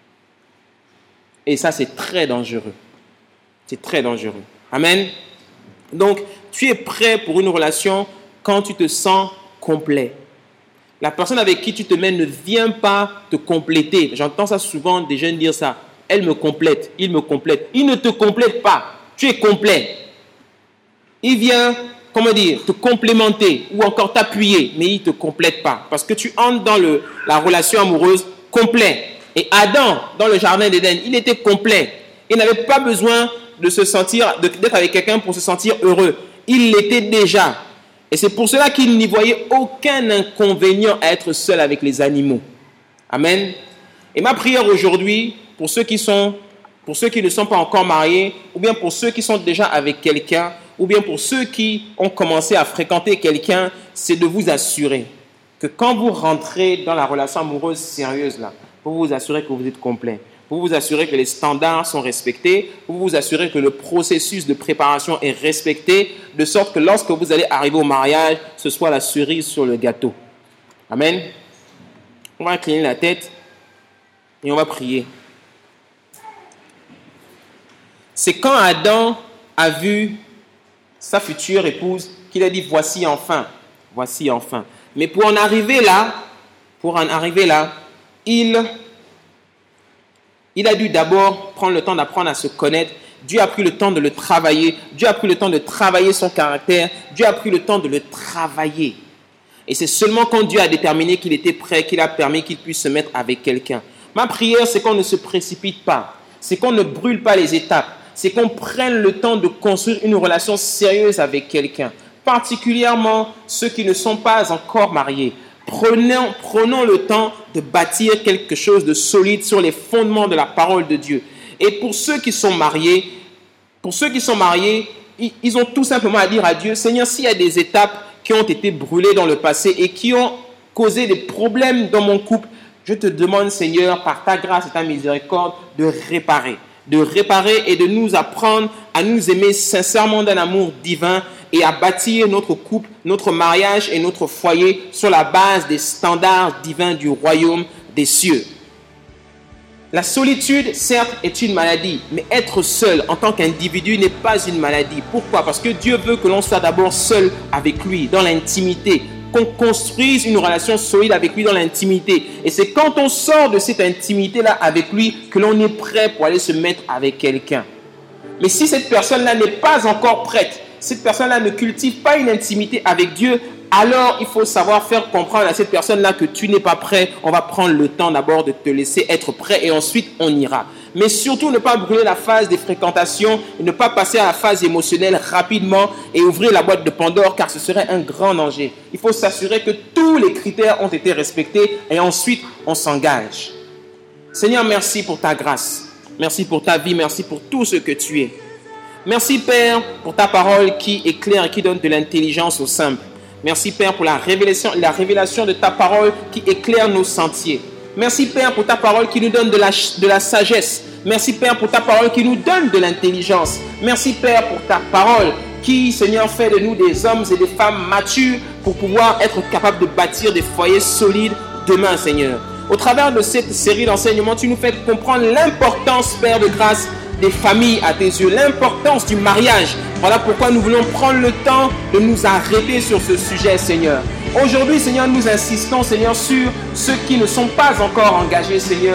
S2: Et ça, c'est très dangereux. C'est très dangereux. Amen. Donc, tu es prêt pour une relation quand tu te sens complet. La personne avec qui tu te mets ne vient pas te compléter. J'entends ça souvent des jeunes dire ça. Elle me complète, il me complète. Il ne te complète pas. Tu es complet. Il vient, comment dire, te complémenter ou encore t'appuyer, mais il ne te complète pas. Parce que tu entres dans le, la relation amoureuse complet. Et Adam, dans le jardin d'Éden, il était complet. Il n'avait pas besoin de se sentir, de, d'être avec quelqu'un pour se sentir heureux. Il l'était déjà. Et c'est pour cela qu'il n'y voyait aucun inconvénient à être seul avec les animaux. Amen. Et ma prière aujourd'hui, pour ceux qui sont, pour ceux qui ne sont pas encore mariés, ou bien pour ceux qui sont déjà avec quelqu'un, ou bien pour ceux qui ont commencé à fréquenter quelqu'un, c'est de vous assurer que quand vous rentrez dans la relation amoureuse sérieuse, là, pour vous assurer que vous êtes complet, pour vous assurer que les standards sont respectés, pour vous assurer que le processus de préparation est respecté, de sorte que lorsque vous allez arriver au mariage, ce soit la cerise sur le gâteau. Amen. On va incliner la tête et on va prier. C'est quand Adam a vu sa future épouse qu'il a dit « voici enfin, voici enfin ». Mais pour en arriver là, pour en arriver là, il, il a dû d'abord prendre le temps d'apprendre à se connaître. Dieu a pris le temps de le travailler. Dieu a pris le temps de travailler son caractère. Dieu a pris le temps de le travailler. Et c'est seulement quand Dieu a déterminé qu'il était prêt, qu'il a permis qu'il puisse se mettre avec quelqu'un. Ma prière, c'est qu'on ne se précipite pas. C'est qu'on ne brûle pas les étapes. C'est qu'on prenne le temps de construire une relation sérieuse avec quelqu'un. Particulièrement ceux qui ne sont pas encore mariés. Prenons, prenons le temps de bâtir quelque chose de solide sur les fondements de la parole de Dieu. Et pour ceux qui sont mariés, pour ceux qui sont mariés, ils, ils ont tout simplement à dire à Dieu, Seigneur, s'il y a des étapes qui ont été brûlées dans le passé et qui ont causé des problèmes dans mon couple, je te demande, Seigneur, par ta grâce et ta miséricorde, de réparer. de réparer et de nous apprendre à nous aimer sincèrement d'un amour divin et à bâtir notre couple, notre mariage et notre foyer sur la base des standards divins du royaume des cieux. La solitude, certes, est une maladie, mais être seul en tant qu'individu n'est pas une maladie. Pourquoi? Parce que Dieu veut que l'on soit d'abord seul avec lui, dans l'intimité, qu'on construise une relation solide avec lui dans l'intimité. Et c'est quand on sort de cette intimité-là avec lui que l'on est prêt pour aller se mettre avec quelqu'un. Mais si cette personne-là n'est pas encore prête, cette personne-là ne cultive pas une intimité avec Dieu, alors il faut savoir faire comprendre à cette personne-là que tu n'es pas prêt. On va prendre le temps d'abord de te laisser être prêt et ensuite on ira. Mais surtout ne pas brûler la phase des fréquentations et ne pas passer à la phase émotionnelle rapidement et ouvrir la boîte de Pandore car ce serait un grand danger. Il faut s'assurer que tous les critères ont été respectés et ensuite on s'engage. Seigneur, merci pour ta grâce. Merci pour ta vie. Merci pour tout ce que tu es. Merci Père pour ta parole qui éclaire et qui donne de l'intelligence aux simples. Merci Père pour la révélation, la révélation de ta parole qui éclaire nos sentiers. Merci Père pour ta parole qui nous donne de la, de la sagesse. Merci Père pour ta parole qui nous donne de l'intelligence. Merci Père pour ta parole qui, Seigneur, fait de nous des hommes et des femmes matures pour pouvoir être capables de bâtir des foyers solides demain, Seigneur. Au travers de cette série d'enseignements, tu nous fais comprendre l'importance, Père de grâce, des familles à tes yeux, l'importance du mariage. Voilà pourquoi nous voulons prendre le temps de nous arrêter sur ce sujet, Seigneur. Aujourd'hui, Seigneur, nous insistons, Seigneur, sur ceux qui ne sont pas encore engagés, Seigneur,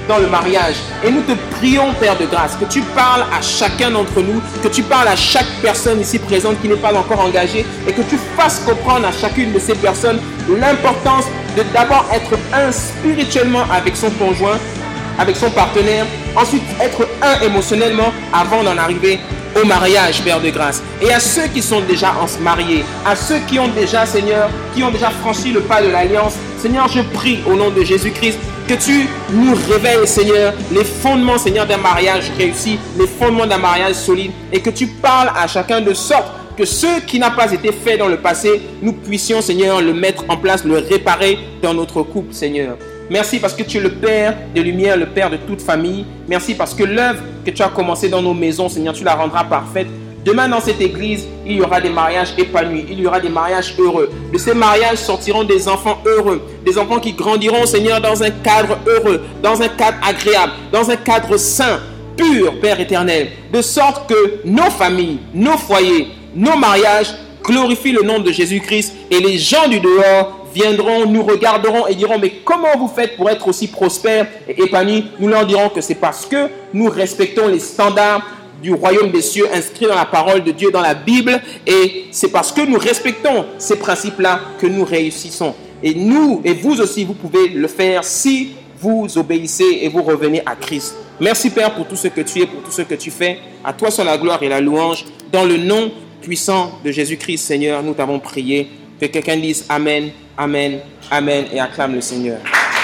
S2: dans le mariage. Et nous te prions, Père de grâce, que tu parles à chacun d'entre nous, que tu parles à chaque personne ici présente qui n'est pas encore engagée et que tu fasses comprendre à chacune de ces personnes l'importance de d'abord être un spirituellement avec son conjoint, avec son partenaire, ensuite être un émotionnellement avant d'en arriver au mariage, Père de grâce. Et à ceux qui sont déjà mariés, à ceux qui ont déjà, Seigneur, qui ont déjà franchi le pas de l'alliance, Seigneur, je prie au nom de Jésus-Christ que tu nous réveilles, Seigneur, les fondements, Seigneur, d'un mariage réussi, les fondements d'un mariage solide, et que tu parles à chacun de sorte que ce qui n'a pas été fait dans le passé, nous puissions, Seigneur, le mettre en place, le réparer dans notre couple, Seigneur. Merci parce que tu es le Père de lumière, le Père de toute famille. Merci parce que l'œuvre que tu as commencée dans nos maisons, Seigneur, tu la rendras parfaite. Demain, dans cette église, il y aura des mariages épanouis, il y aura des mariages heureux. De ces mariages sortiront des enfants heureux, des enfants qui grandiront, Seigneur, dans un cadre heureux, dans un cadre agréable, dans un cadre sain, pur, Père éternel. De sorte que nos familles, nos foyers, nos mariages glorifient le nom de Jésus-Christ et les gens du dehors viendront, nous regarderont et diront mais comment vous faites pour être aussi prospère et épanoui? Nous leur dirons que c'est parce que nous respectons les standards du royaume des cieux inscrits dans la parole de Dieu dans la Bible, et c'est parce que nous respectons ces principes-là que nous réussissons. Et nous et vous aussi, vous pouvez le faire si vous obéissez et vous revenez à Christ. Merci Père pour tout ce que tu es, pour tout ce que tu fais. À toi soit la gloire et la louange. Dans le nom puissant de Jésus-Christ, Seigneur, nous t'avons prié. Que quelqu'un dise Amen, Amen, Amen et acclame le Seigneur.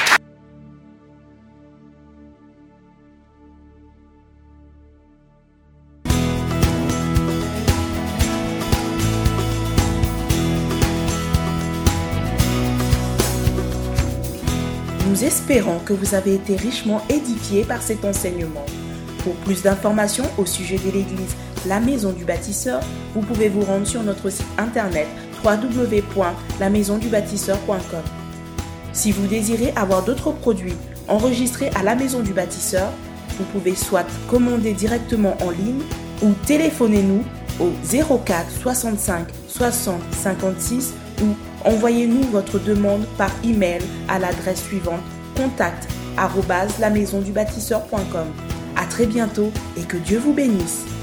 S1: Nous espérons que vous avez été richement édifiés par cet enseignement. Pour plus d'informations au sujet de l'église La Maison du Bâtisseur, vous pouvez vous rendre sur notre site internet w w w point la maison du bâtisseur point com. Si vous désirez avoir d'autres produits enregistrés à La Maison du Bâtisseur, vous pouvez soit commander directement en ligne ou téléphonez-nous au zéro quatre soixante-cinq soixante cinquante-six ou envoyez-nous votre demande par email à l'adresse suivante contact arobase la maison du bâtisseur point com. À très bientôt et que Dieu vous bénisse.